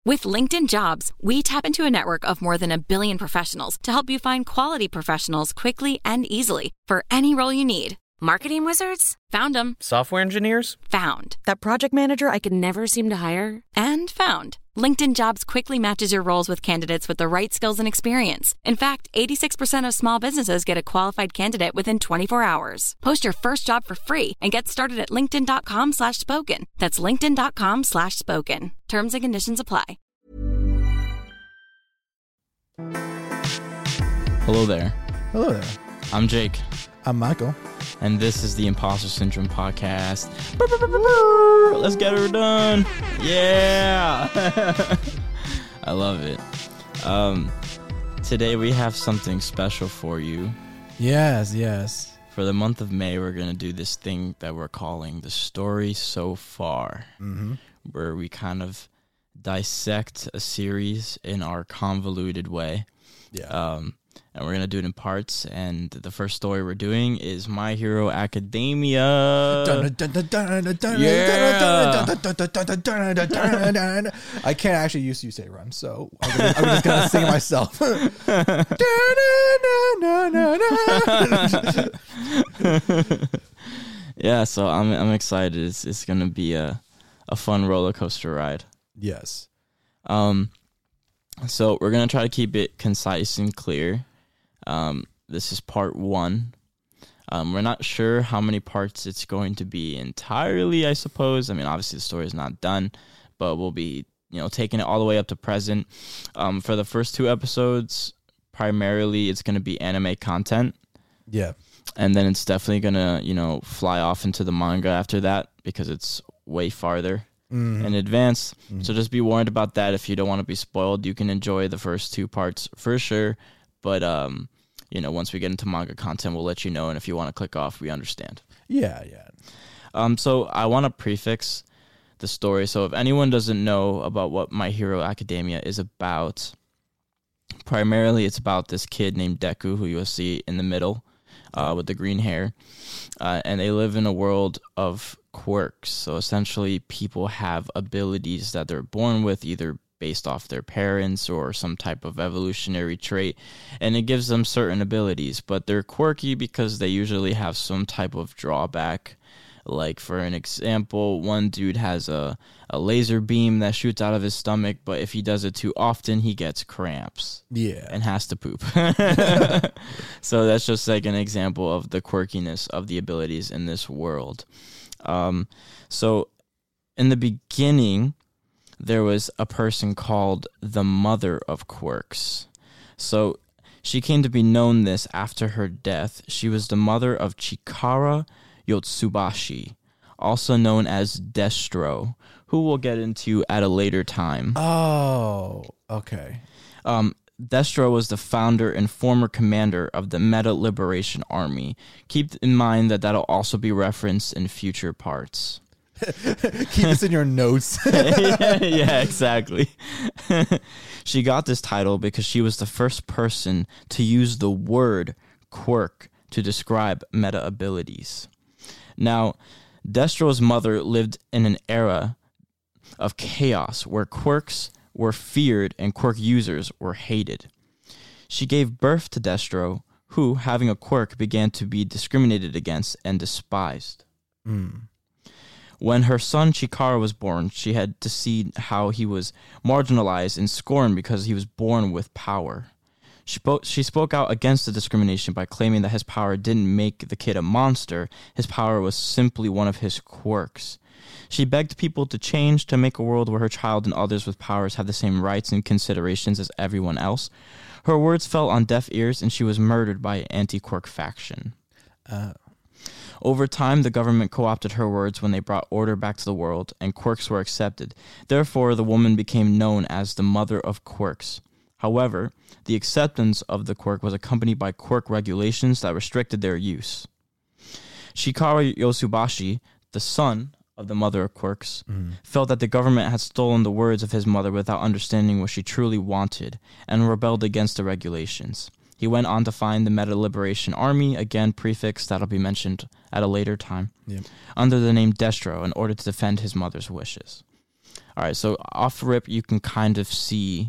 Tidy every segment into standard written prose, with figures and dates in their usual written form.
With LinkedIn Jobs, we tap into a network of more than 1 billion professionals to help you find quality professionals quickly and easily for any role you need. Marketing wizards? Found them. Software engineers? Found. That project manager I could never seem to hire? And found. LinkedIn Jobs quickly matches your roles with candidates with the right skills and experience. In fact, 86% of small businesses get a qualified candidate within 24 hours. Post your first job for free and get started at linkedin.com/spoken. That's linkedin.com/spoken. Terms and conditions apply. Hello there. Hello there. I'm Jake. I'm Michael. And this is the Imposter Syndrome podcast. Let's get her done. Yeah. I love it. Today we have something special for you. Yes. For the month of May, we're going to do this thing that we're calling the story so far, where we kind of dissect a series in our convoluted way. Yeah. And we're going to do it in parts. And the first story we're doing is My Hero Academia. I can't actually use you say rhyme, so I'm just going to sing it myself. Yeah, so I'm excited. It's going to be a fun roller coaster ride. Yes. So we're going to try to keep it concise and clear. This is part 1. We're not sure how many parts it's going to be entirely, I suppose. I mean, obviously the story is not done, but we'll be, taking it all the way up to present. For the first 2 episodes, primarily it's going to be anime content. Yeah. And then it's definitely going to, fly off into the manga after that because it's way farther in advance. So just be warned about that. If you don't want to be spoiled, you can enjoy the first 2 parts for sure. But, once we get into manga content, we'll let you know. And if you want to click off, we understand. Yeah. So I want to prefix the story. So if anyone doesn't know about what My Hero Academia is about, primarily it's about this kid named Deku, who you'll see in the middle with the green hair. And they live in a world of quirks. So essentially people have abilities that they're born with, either based off their parents or some type of evolutionary trait, and it gives them certain abilities, but they're quirky because they usually have some type of drawback. Like, for an example, one dude has a laser beam that shoots out of his stomach, but if he does it too often, he gets cramps. Yeah. And has to poop. So that's just like an example of the quirkiness of the abilities in this world. So in the beginning, there was a person called the Mother of Quirks. So she came to be known this after her death. She was the mother of Chikara Yotsubashi, also known as Destro, who we'll get into at a later time. Oh, okay. Destro was the founder and former commander of the Meta Liberation Army. Keep in mind that that'll also be referenced in future parts. Keep this in your notes. Yeah, exactly. She got this title because she was the first person to use the word quirk to describe meta abilities. Now, Destro's mother lived in an era of chaos where quirks were feared and quirk users were hated. She gave birth to Destro, who, having a quirk, began to be discriminated against and despised. When her son Chikara was born, she had to see how he was marginalized and scorned because he was born with power. She spoke out against the discrimination by claiming that his power didn't make the kid a monster. His power was simply one of his quirks. She begged people to change, to make a world where her child and others with powers have the same rights and considerations as everyone else. Her words fell on deaf ears, and she was murdered by an anti-quirk faction. Over time, the government co-opted her words when they brought order back to the world, and quirks were accepted. Therefore, the woman became known as the Mother of Quirks. However, the acceptance of the quirk was accompanied by quirk regulations that restricted their use. Chikara Yotsubashi, the son of the Mother of Quirks, felt that the government had stolen the words of his mother without understanding what she truly wanted, and rebelled against the regulations. He went on to find the Meta Liberation Army, again prefix that'll be mentioned at a later time, under the name Destro in order to defend his mother's wishes. All right, so off rip, you can kind of see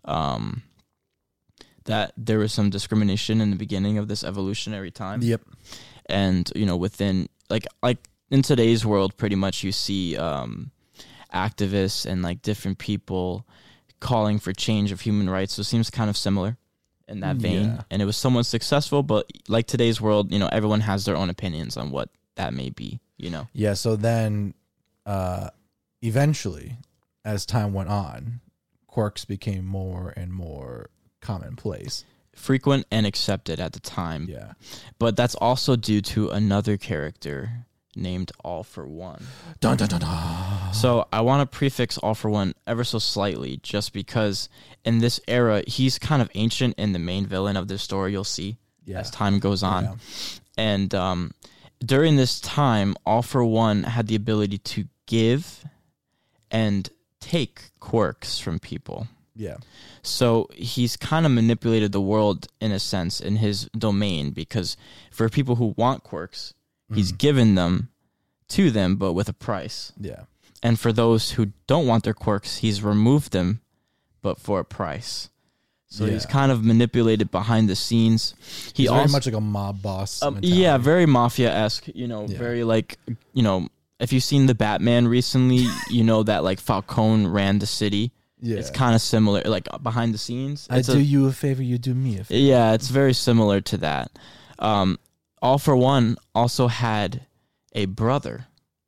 that there was some discrimination in the beginning of this evolutionary time. Yep. And, within, like in today's world, pretty much you see activists and, like, different people calling for change of human rights. So it seems kind of similar in that vein. Yeah. And it was somewhat successful, but like today's world, everyone has their own opinions on what that may be, Yeah, so then eventually, as time went on, quirks became more and more commonplace. Frequent and accepted at the time. Yeah. But that's also due to another character named All for One. Dun, dun, dun, dun. So I want to prefix All for One ever so slightly, just because in this era, he's kind of ancient and the main villain of this story, you'll see, as time goes on. Yeah. And during this time, All for One had the ability to give and take quirks from people. Yeah. So he's kind of manipulated the world in a sense in his domain, because for people who want quirks, he's given them to them, but with a price. Yeah. And for those who don't want their quirks, he's removed them, but for a price. So he's kind of manipulated behind the scenes. He's very much like a mob boss. Yeah, very mafia-esque, very like, if you've seen the Batman recently, that like Falcone ran the city. Yeah. It's kind of similar, like behind the scenes. I do you a favor, you do me a favor. Yeah, it's very similar to that. All for One also had a brother.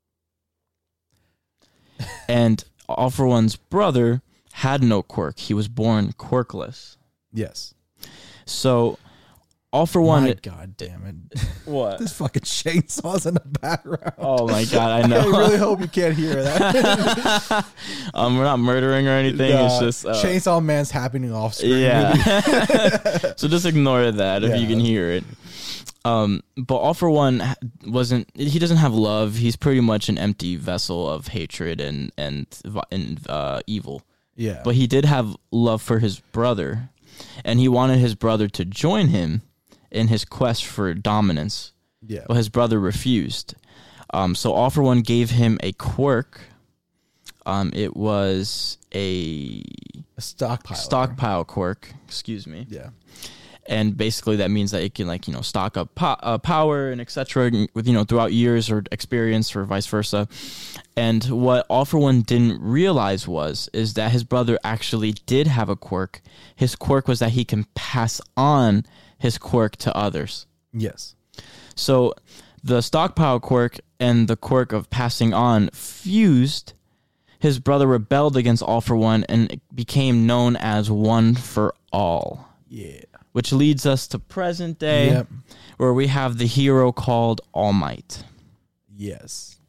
And All for One's brother had no quirk. He was born quirkless. Yes. So All for One... My God damn it. What? This fucking chainsaw's in the background. Oh my God, I know. I really hope you can't hear that. We're not murdering or anything. It's just... Chainsaw Man's happening off screen. Yeah. So just ignore that if you can hear it. But All for One he doesn't have love. He's pretty much an empty vessel of hatred and evil. Yeah. But he did have love for his brother, and he wanted his brother to join him in his quest for dominance. Yeah. But his brother refused. So All for One gave him a quirk. It was a stockpile quirk. Excuse me. Yeah. And basically that means that it can stock up power and etc. with throughout years or experience or vice versa. And what All for One didn't realize is that his brother actually did have a quirk. His quirk was that he can pass on his quirk to others. Yes. So the stockpile quirk and the quirk of passing on fused. His brother rebelled against All for One and became known as One for All. Yeah. Which leads us to present day, where we have the hero called All Might. Yes.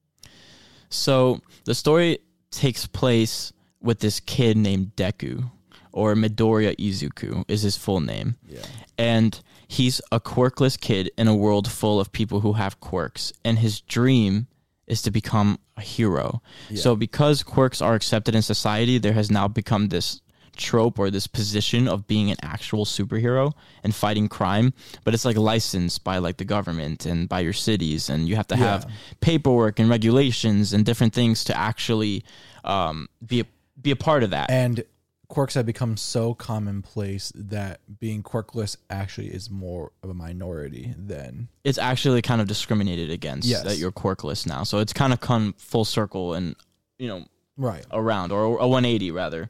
So the story takes place with this kid named Deku, or Midoriya Izuku is his full name. Yeah. And he's a quirkless kid in a world full of people who have quirks. And his dream is to become a hero. Yeah. So because quirks are accepted in society, there has now become this trope or this position of being an actual superhero and fighting crime, but it's like licensed by like the government and by your cities, and you have to have paperwork and regulations and different things to actually be a part of that. And quirks have become so commonplace that being quirkless actually is more of a minority than... It's actually kind of discriminated against that you're quirkless now. So it's kind of come full circle and, right around, or a 180 rather.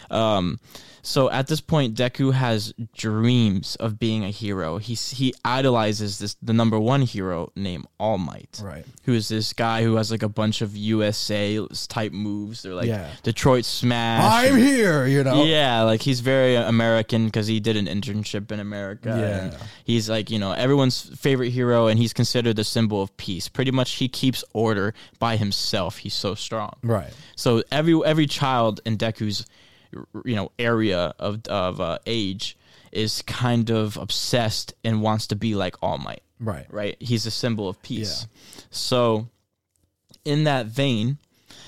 So at this point, Deku has dreams of being a hero. He idolizes the number one hero named All Might, right? Who is this guy who has like a bunch of USA type moves. They're like Detroit Smash. I'm here, Yeah, like he's very American because he did an internship in America. Yeah, and he's like everyone's favorite hero, and he's considered the symbol of peace. Pretty much, he keeps order by himself. He's so strong, right? So every child in Deku's area of age is kind of obsessed and wants to be like All Might. Right. He's a symbol of peace. Yeah. So in that vein,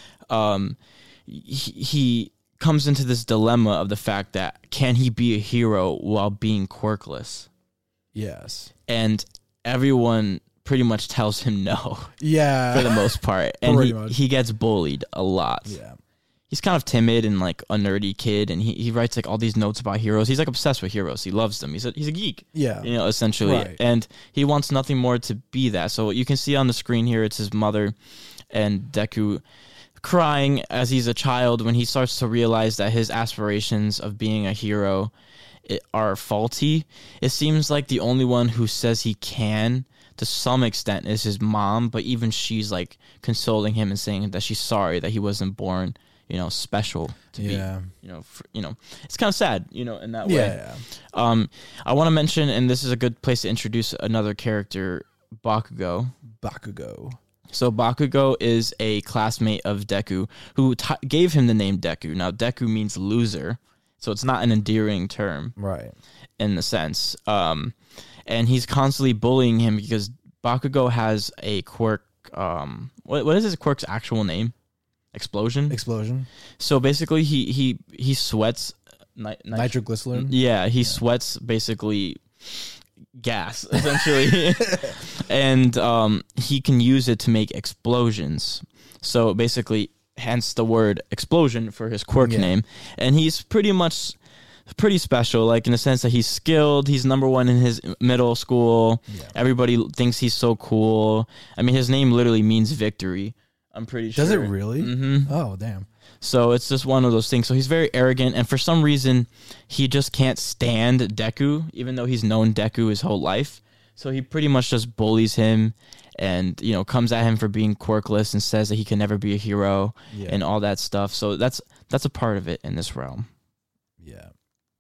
he comes into this dilemma of the fact that can he be a hero while being quirkless? Yes. And everyone pretty much tells him no. Yeah. For the most part. And he gets bullied a lot. Yeah. he's kind of timid and like a nerdy kid, and he writes like all these notes about heroes. He's like obsessed with heroes. He loves them. He's a geek. Yeah. You know, essentially. Right. And he wants nothing more to be that. So you can see on the screen here, it's his mother and Deku crying as he's a child when he starts to realize that his aspirations of being a hero are faulty. It seems like the only one who says he can to some extent is his mom, but even she's like consoling him and saying that she's sorry that he wasn't born, you know, special to be, you know, it's kind of sad, you know, in that way. Yeah. I want to mention, and this is a good place to introduce another character, Bakugo. So Bakugo is a classmate of Deku who gave him the name Deku. Now, Deku means loser, so it's not an endearing term. Right. In the sense. And he's constantly bullying him because Bakugo has a quirk. What is his quirk's actual name? Explosion? So basically, he sweats... Nitroglycerin? Yeah, he sweats basically... gas, essentially. And he can use it to make explosions. So basically, hence the word explosion for his quirk name. And he's pretty special, like in the sense that he's skilled. He's number one in his middle school. Everybody thinks he's so cool. I mean, his name literally means victory. I'm pretty sure. Does it really? Mm-hmm. Oh, damn. So it's just one of those things. So he's very arrogant, and for some reason, he just can't stand Deku, even though he's known Deku his whole life. So he pretty much just bullies him and, you know, comes at him for being quirkless and says that he can never be a hero and all that stuff. So that's a part of it in this realm. Yeah.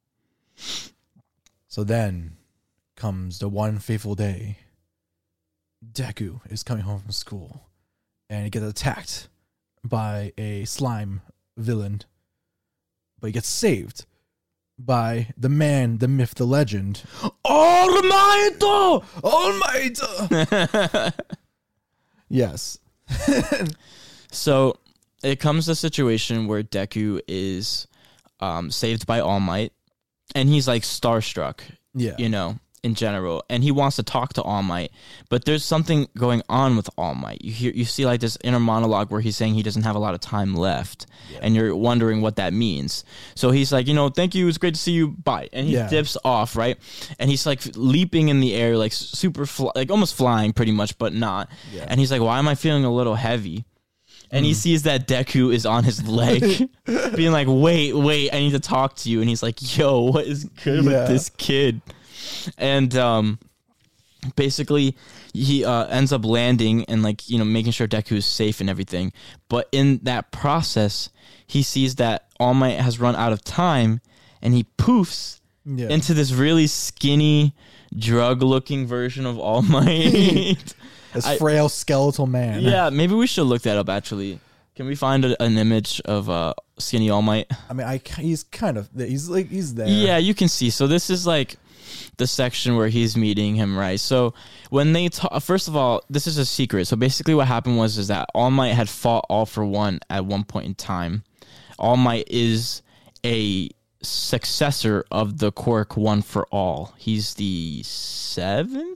So then comes the one fateful day. Deku is coming home from school, and he gets attacked by a slime villain, but he gets saved by the man, the myth, the legend, All Might. Yes. So it comes to a situation where Deku is saved by All Might, and he's like starstruck, you know, in general, and he wants to talk to All Might, but there's something going on with All Might. You see like this inner monologue where he's saying he doesn't have a lot of time left, and you're wondering what that means. So he's like, you know, thank you, it's great to see you, bye, and he dips off, right? And he's like leaping in the air, like like almost flying pretty much, but not. And he's like, why am I feeling a little heavy? And he sees that Deku is on his leg, being like, wait, I need to talk to you. And he's like, yo, what is good with this kid? And basically, he ends up landing and, like, you know, making sure Deku is safe and everything. But in that process, he sees that All Might has run out of time, and he poofs into this really skinny, drug-looking version of All Might. This frail skeletal man. Yeah, maybe we should look that up, actually. Can we find an image of skinny All Might? I mean, he's kind of, he's there. Yeah, you can see. So this is like the section where he's meeting him, right? So when they talk, first of all, this is a secret. So basically what happened is that All Might had fought All for One at one point in time. All Might is a successor of the quirk One for All. He's the 7th?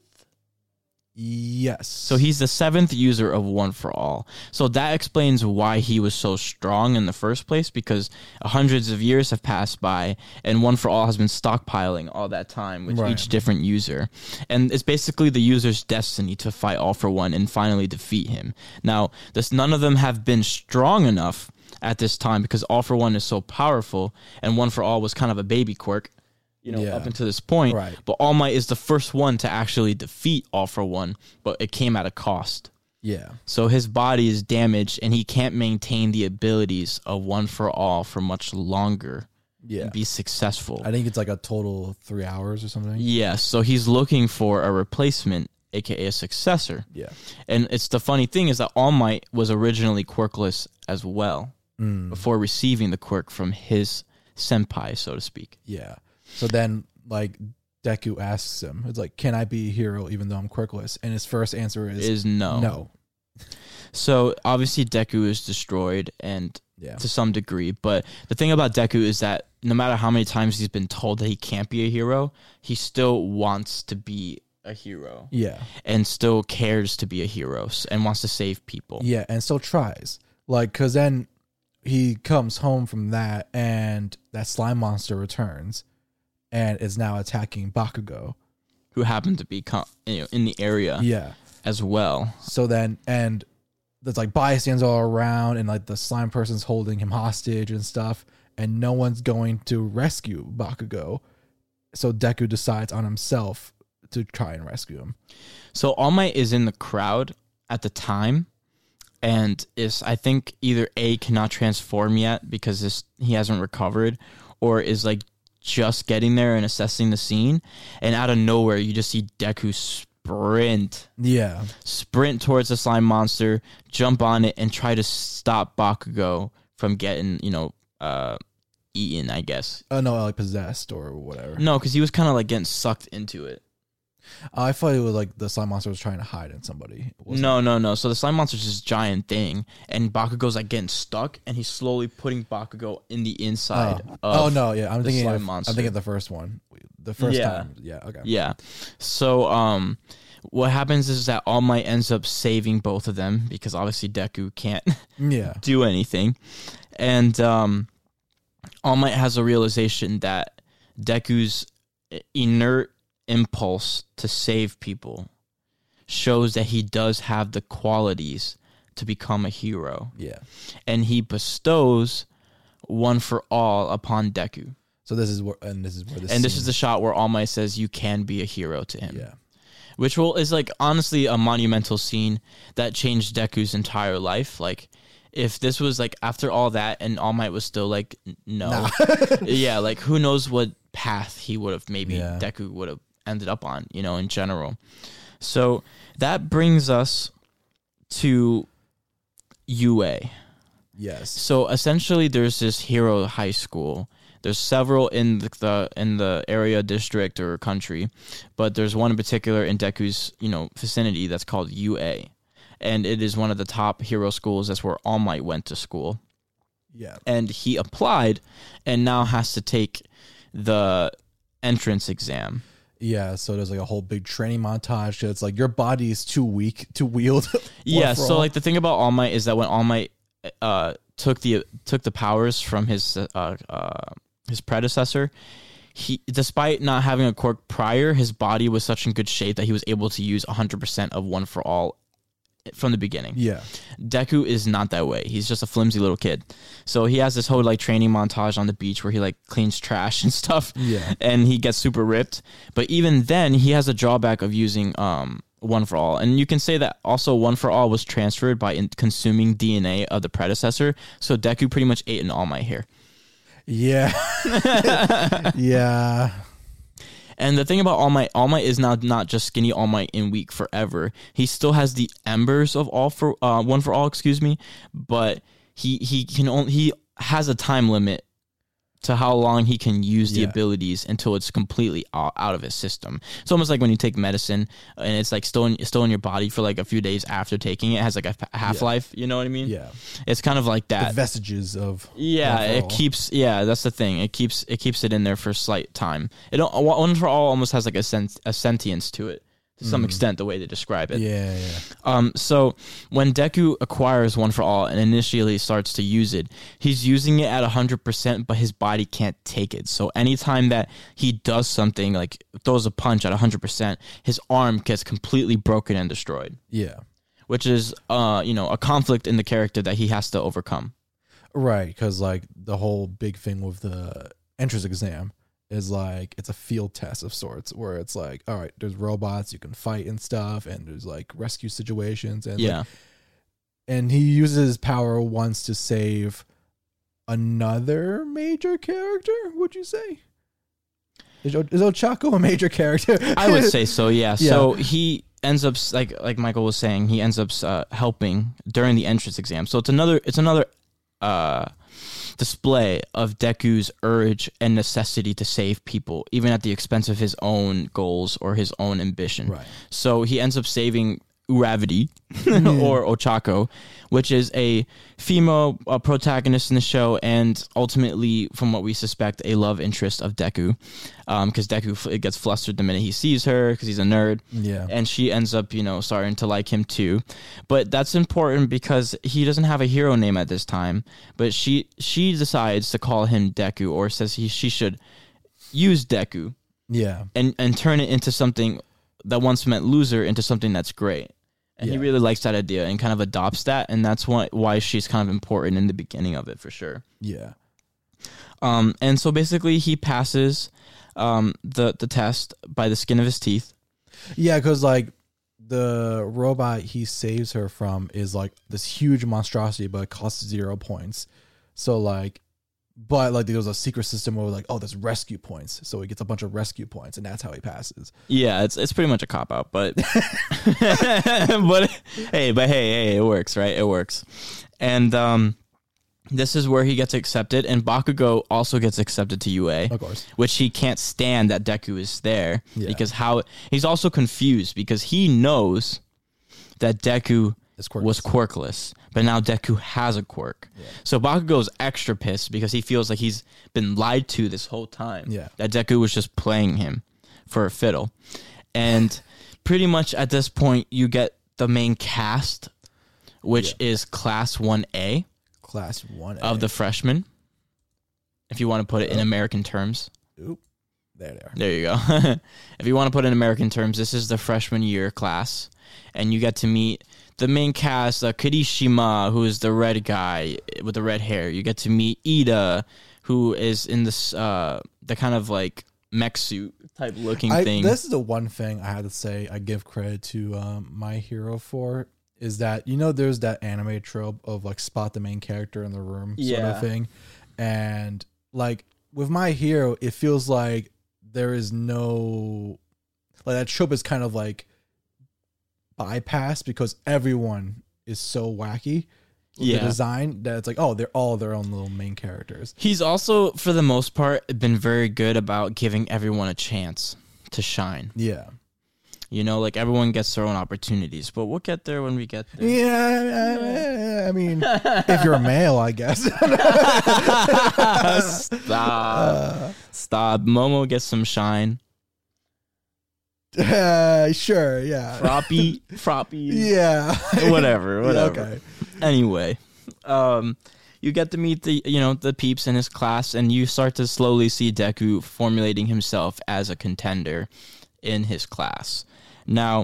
Yes. So he's the 7th user of One for All. So that explains why he was so strong in the first place, because hundreds of years have passed by, and One for All has been stockpiling all that time with each different user. And it's basically the user's destiny to fight All for One and finally defeat him. Now, none of them have been strong enough at this time because All for One is so powerful, and One for All was kind of a baby quirk, you know, up until this point. Right. But All Might is the first one to actually defeat All for One, but it came at a cost. Yeah. So his body is damaged, and he can't maintain the abilities of One for All for much longer. Yeah. And be successful. I think it's like a total of 3 hours or something. Yeah. So he's looking for a replacement, aka a successor. Yeah. And it's the funny thing is that All Might was originally quirkless as well before receiving the quirk from his senpai, so to speak. Yeah. So then, like, Deku asks him, it's like, can I be a hero even though I'm quirkless? And his first answer is no. No. So, obviously, Deku is destroyed, and to some degree. But the thing about Deku is that no matter how many times he's been told that he can't be a hero, he still wants to be a hero. Yeah. And still cares to be a hero and wants to save people. Yeah, and still tries. Like, because then he comes home from that, and that slime monster returns and is now attacking Bakugo, who happened to be in the area yeah, as well. so then, and there's like bystanders all around, and like the slime person's holding him hostage and stuff, and no one's going to rescue Bakugo, so Deku decides on himself to try and rescue him. So All Might is in the crowd at the time, and is, I think, either A, cannot transform yet because he hasn't recovered, or is like just getting there and assessing the scene, and out of nowhere you just see Deku sprint towards the slime monster, jump on it, and try to stop Bakugo from getting, eaten, I guess. Oh no, like possessed or whatever. No, because he was kind of like getting sucked into it. I thought it was like the slime monster was trying to hide in somebody. No. So the slime monster's this giant thing, and Bakugo's like getting stuck, and he's slowly putting Bakugo in the inside. I'm thinking slime of, monster. I'm thinking of the first one. The first time. Yeah. Okay. Yeah. So what happens is that All Might ends up saving both of them because obviously Deku can't do anything, and All Might has a realization that Deku's inert impulse to save people shows that he does have the qualities to become a hero. Yeah. And he bestows One for All upon Deku. So this is where this is the shot where All Might says you can be a hero to him. Yeah. Which is like honestly a monumental scene that changed Deku's entire life. Like if this was like after all that and All Might was still like no. Yeah, like who knows what path he would have Deku would have ended up on, in general. So that brings us to UA. Yes. So essentially there's this hero high school. There's several in the area, district, or country, but there's one in particular in Deku's, vicinity that's called UA. And it is one of the top hero schools. That's where All Might went to school. Yeah. And he applied and now has to take the entrance exam. Yeah, so there's like a whole big training montage. It's like your body is too weak to wield. Yeah, so like the thing about All Might is that when All Might took the powers from his predecessor, he, despite not having a quirk prior, his body was such in good shape that he was able to use 100% of One for All from the beginning. Yeah. Deku is not that way. He's just a flimsy little kid. So he has this whole like training montage on the beach where he like cleans trash and stuff. Yeah. And he gets super ripped. But even then he has a drawback of using One for All. And you can say that also One for All was transferred by consuming DNA of the predecessor. So Deku pretty much ate an All Might hair. Yeah. Yeah. And the thing about All Might is now not just skinny All Might and weak forever. He still has the embers of One for All, but he has a time limit to how long he can use the abilities until it's completely out of his system. It's almost like when you take medicine and it's like still in your body for like a few days after taking it. It has like a half-life, you know what I mean? Yeah. It's kind of like that. The vestiges of that's the thing. It keeps it in there for a slight time. One for All almost has like a sentience to it. To some extent, the way they describe it. Yeah. So when Deku acquires One for All and initially starts to use it, he's using it at 100%, but his body can't take it. So anytime that he does something, like throws a punch at 100%, his arm gets completely broken and destroyed. Yeah. Which is, a conflict in the character that he has to overcome. Right, because like the whole big thing with the entrance exam is like it's a field test of sorts where it's like, all right, there's robots you can fight and stuff, and there's like rescue situations, and and he uses his power once to save another major character. Would you say is Ochako a major character? I would say so. Yeah. So he ends up like Michael was saying, he ends up helping during the entrance exam. So it's another display of Deku's urge and necessity to save people, even at the expense of his own goals or his own ambition. Right. So he ends up saving Uravity or Ochako, which is a female protagonist in the show, and ultimately, from what we suspect, a love interest of Deku, because Deku gets flustered the minute he sees her because he's a nerd, and she ends up, starting to like him too. But that's important because he doesn't have a hero name at this time, but she decides to call him Deku, or says she should use Deku, and turn it into something that once meant loser into something that's great. And he really likes that idea and kind of adopts that, and that's why she's kind of important in the beginning of it, for sure. Yeah. And so basically he passes the test by the skin of his teeth. Yeah, because like the robot he saves her from is like this huge monstrosity, but it costs 0 points. So like, but like there was a secret system where like, oh, there's rescue points, so he gets a bunch of rescue points, and that's how he passes. Yeah, it's pretty much a cop out, but but hey, it works, right? It works, and this is where he gets accepted, and Bakugo also gets accepted to UA, Of course, which he can't stand that Deku is there because he's also confused because he knows that Deku was quirkless, but now Deku has a quirk. So Bakugo's extra pissed because he feels like he's been lied to this whole time. That Deku was just playing him for a fiddle. And pretty much at this point, you get the main cast, which is Class 1A. Class 1A. Of the freshmen, if you want to put it in American terms. Oop. There they are. There you go. If you want to put it in American terms, this is the freshman year class. And you get to meet the main cast, Kirishima, who is the red guy with the red hair. You get to meet Ida, who is in this the kind of like mech suit type looking thing. This is the one thing I have to say I give credit to My Hero for, is that, there's that anime trope of like spot the main character in the room sort of thing. And like with My Hero, it feels like there is no, like that trope is kind of like bypassed because everyone is so wacky with the design that it's like, oh, they're all their own little main characters. He's also, for the most part, been very good about giving everyone a chance to shine. Yeah. Like everyone gets their own opportunities, but we'll get there when we get there. Yeah, I mean, if you're a male, I guess. Stop. Momo gets some shine. Sure, yeah. Froppy. Yeah. Whatever. Okay. Anyway, you get to meet the peeps in his class, and you start to slowly see Deku formulating himself as a contender in his class. Now,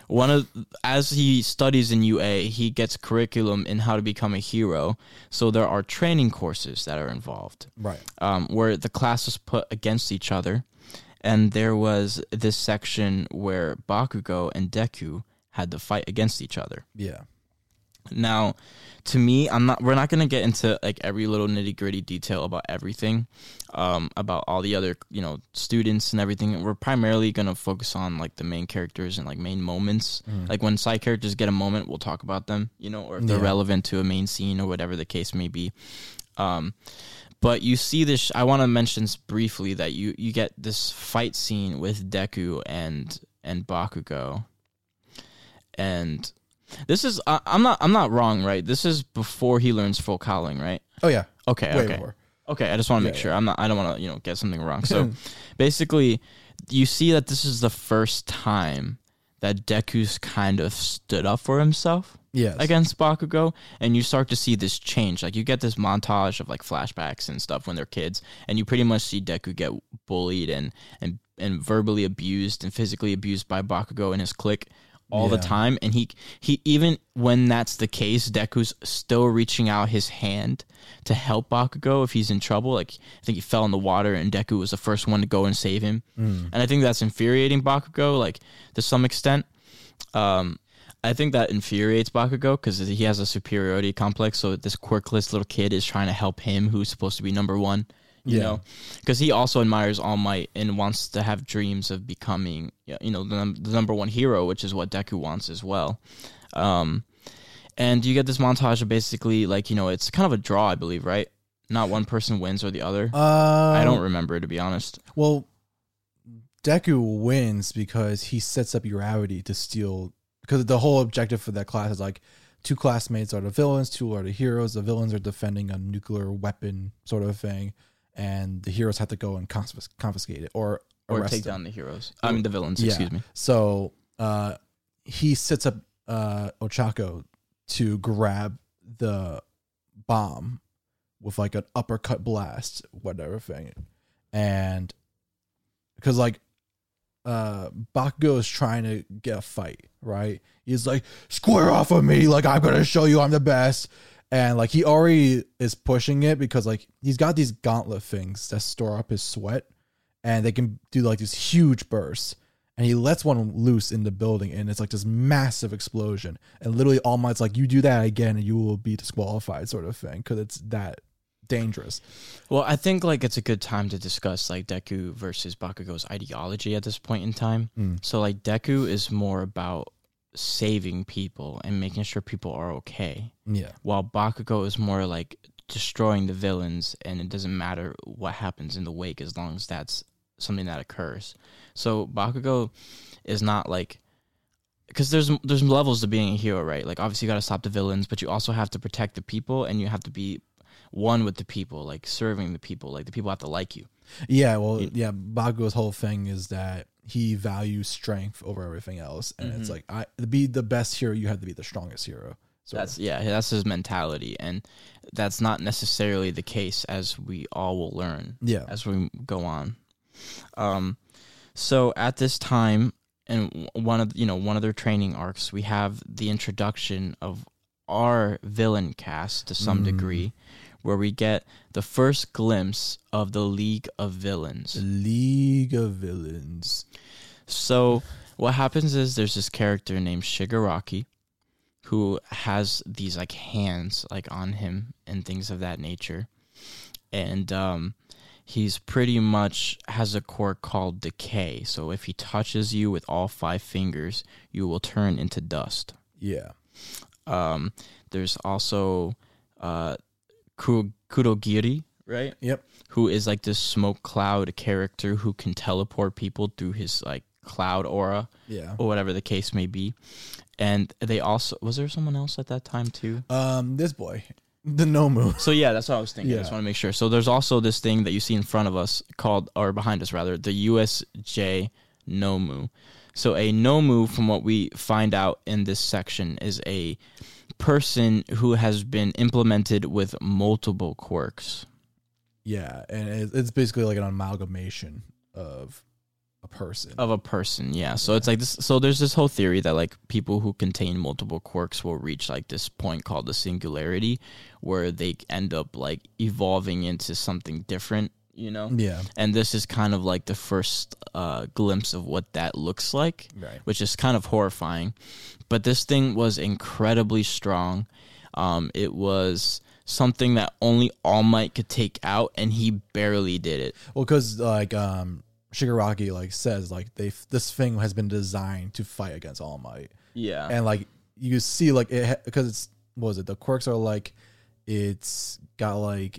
as he studies in UA, he gets curriculum in how to become a hero. So there are training courses that are involved, right? Where the classes put against each other. And there was this section where Bakugo and Deku had to fight against each other. Yeah. Now, to me, we're not going to get into like every little nitty-gritty detail about everything, about all the other, students and everything. We're primarily going to focus on like the main characters and like main moments. Like when side characters get a moment, we'll talk about them, or if they're relevant to a main scene or whatever the case may be. But you see this, I want to mention briefly that you get this fight scene with Deku and Bakugo. And this is, I'm not wrong, right? This is before he learns full Cowling, right? Oh yeah. Okay, Way okay. Before. Okay, I just want to make sure. I don't want to, get something wrong. So basically, you see that this is the first time that Deku's kind of stood up for himself. Yes. Against Bakugo, and you start to see this change. Like you get this montage of like flashbacks and stuff when they're kids, and you pretty much see Deku get bullied and verbally abused and physically abused by Bakugo and his clique all the time. And he even when that's the case, Deku's still reaching out his hand to help Bakugo if he's in trouble. Like I think he fell in the water, and Deku was the first one to go and save him. And I think that's infuriating Bakugo, like to some extent. I think that infuriates Bakugo because he has a superiority complex. So this quirkless little kid is trying to help him, who's supposed to be number one. You know, because he also admires All Might and wants to have dreams of becoming, the number one hero, which is what Deku wants as well. And you get this montage of basically like, it's kind of a draw, I believe, right? Not one person wins or the other. I don't remember, to be honest. Well, Deku wins because he sets up Uravity to steal because the whole objective for that class is like 2 classmates are the villains, 2 are the heroes. The villains are defending a nuclear weapon sort of thing, and the heroes have to go and confiscate it or take down the heroes. I mean the villains. Yeah. Excuse me. So he sets up Ochako to grab the bomb with like an uppercut blast, whatever thing, and because like Bakugo is trying to get a fight, right? He's like, square off of me, like I'm gonna show you I'm the best. And like he already is pushing it because like he's got these gauntlet things that store up his sweat and they can do like these huge bursts. And he lets one loose in the building and it's like this massive explosion. And literally All Might's like, you do that again and you will be disqualified sort of thing because it's that dangerous. Well, I think like it's a good time to discuss like Deku versus Bakugo's ideology at this point in time. So like Deku is more about saving people and making sure people are okay. Yeah. While Bakugo is more like destroying the villains and it doesn't matter what happens in the wake as long as that's something that occurs. So Bakugo is not like, because there's levels to being a hero, right? Like obviously you got to stop the villains, but you also have to protect the people and you have to be one with the people, like serving the people. Like the people have to like you. Yeah, well, yeah, Bakugo's whole thing is that he values strength over everything else, and it's like to be the best hero, you have to be the strongest hero. So That's his mentality, and that's not necessarily the case, as we all will learn. Yeah. As we go on. So at this time, in one of their training arcs, we have the introduction of our villain cast to some degree, where we get the first glimpse of the League of Villains. League of Villains. So what happens is there's this character named Shigaraki who has these like hands like on him and things of that nature. And he's pretty much has a quirk called Decay. So if he touches you with all 5 fingers, you will turn into dust. Yeah. There's also Kurogiri, right? Yep. Who is like this smoke cloud character who can teleport people through his like cloud aura, Yeah. or whatever the case may be. And they also, was there someone else at that time too? This boy, the Nomu. So yeah, that's what I was thinking. Yeah. I just want to make sure. So there's also this thing that you see in front of us called, or behind us rather, the USJ Nomu. So a Nomu, from what we find out in this section, is a person who has been implemented with multiple quirks. Yeah, and it's basically like an amalgamation of a person. Yeah. So it's like this. So there's this whole theory that like people who contain multiple quirks will reach like this point called the singularity, where they end up like evolving into something different. You know. Yeah. And this is kind of like the first glimpse of what that looks like, Right. which is kind of horrifying. But this thing was incredibly strong. It was something that only All Might could take out, and he barely did it. Well, because like Shigaraki like says like this thing has been designed to fight against All Might. Yeah. And like you see like it because it's what was it, the quirks are like it's got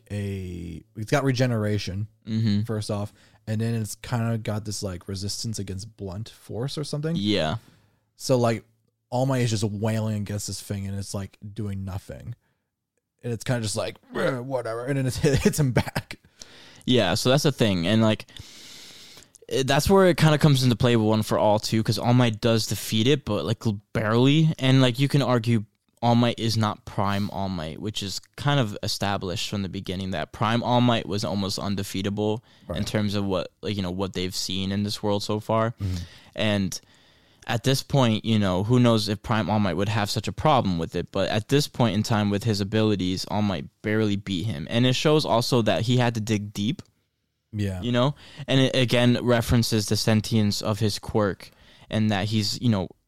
regeneration first off, and then it's kind of got this like resistance against blunt force or something. Yeah. So like All Might is just wailing against this thing and it's like doing nothing, and it's kind of just like whatever, and then it hits him back. Yeah, so that's the thing, and like that's where it kind of comes into play with One for All too, because All Might does defeat it, but like barely, and like you can argue All Might is not Prime All Might, which is kind of established from the beginning that Prime All Might was almost undefeatable in terms of what what they've seen in this world so far, and at this point, who knows if Prime All Might would have such a problem with it, but at this point in time with his abilities, All Might barely beat him, and it shows also that he had to dig deep. Yeah. And it again references the sentience of his quirk, and that he's,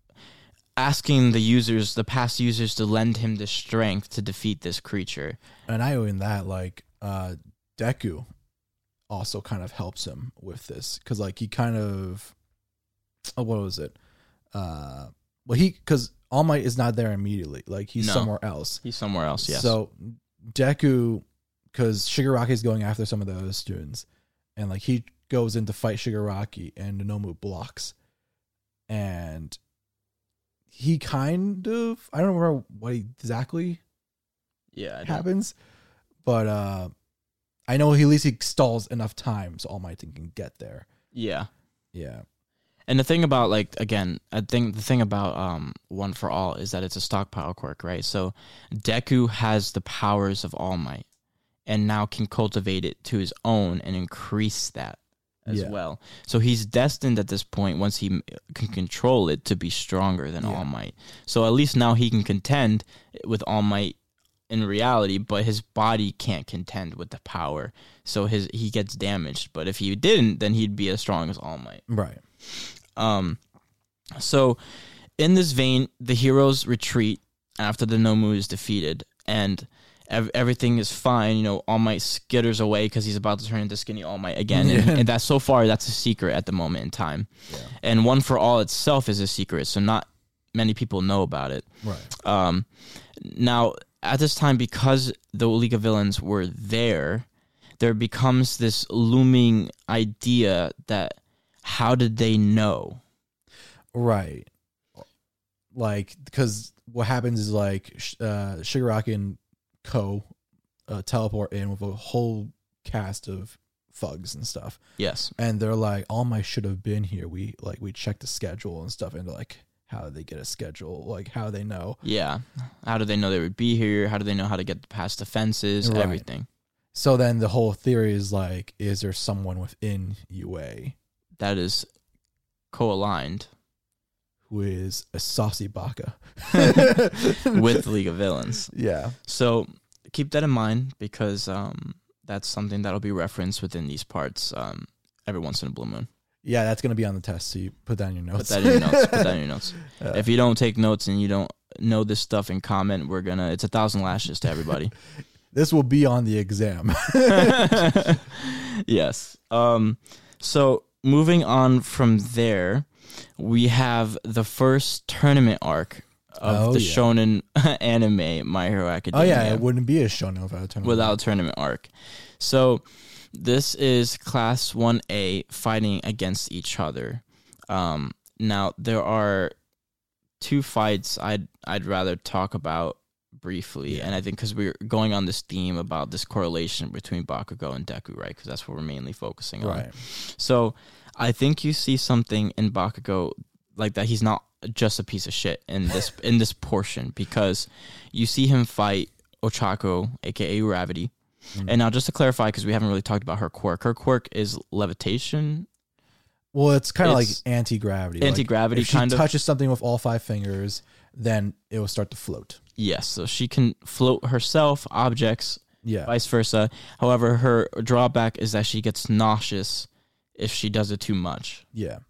asking the past users to lend him the strength to defeat this creature. And I own that, like, Deku also kind of helps him with this. Because, like, he kind of... what was it? Because All Might is not there immediately. Like, he's somewhere else. He's somewhere else, yes. So, Deku... Because Shigaraki's going after some of the other students. And, like, he goes in to fight Shigaraki, and Nomu blocks. And he kind of, I don't remember what exactly happens, but I know at least he stalls enough time so All Might can get there. Yeah. Yeah. And the thing about, like, again, I think the thing about One for All is that it's a stockpile quirk, right? So Deku has the powers of All Might and now can cultivate it to his own and increase that as well. So he's destined at this point, once he can control it, to be stronger than All Might. So at least now he can contend with All Might in reality, but his body can't contend with the power. So he gets damaged. But if he didn't, then he'd be as strong as All Might. Right. So in this vein, the heroes retreat after the Nomu is defeated, and everything is fine. You know, All Might skitters away because he's about to turn into Skinny All Might again. And that's, so far, that's a secret at the moment in time. Yeah. And One for All itself is a secret, so not many people know about it. Right. Now, at this time, because the League of Villains were there becomes this looming idea that how did they know? Right. Like, because what happens is, like, Shigaraki and Ko teleport in with a whole cast of thugs and stuff. Yes. And they're like, All Might should have been here. We checked the schedule and stuff, and they're like, how did they get a schedule? Like, how do they know? Yeah. How do they know they would be here? How do they know how to get past the fences? Right. Everything. So then the whole theory is, like, is there someone within UA that is co-aligned who is a saucy baka with League of Villains? Yeah. So keep that in mind, because that's something that'll be referenced within these parts every once in a blue moon. Yeah, that's going to be on the test, so you put that in your notes. Put that in your notes. If you don't take notes and you don't know this stuff in comment, it's 1,000 lashes to everybody. This will be on the exam. Yes. So moving on from there, we have the first tournament arc of the shonen anime, My Hero Academia. Oh yeah, it wouldn't be a shonen without a tournament arc. So this is Class 1A fighting against each other. Now there are two fights I'd rather talk about briefly, and I think because we're going on this theme about this correlation between Bakugo and Deku, right? Because that's what we're mainly focusing on. Right. So I think you see something in Bakugo like that. He's not just a piece of shit in this portion, because you see him fight Ochako, aka Gravity. Mm-hmm. And now, just to clarify, because we haven't really talked about her quirk is levitation. Well, it's kind of like anti-gravity. Anti-gravity, like, if she touches something with all 5 fingers, then it will start to float. Yes, so she can float herself, objects, yeah, vice versa. However, her drawback is that she gets nauseous if she does it too much. Yeah.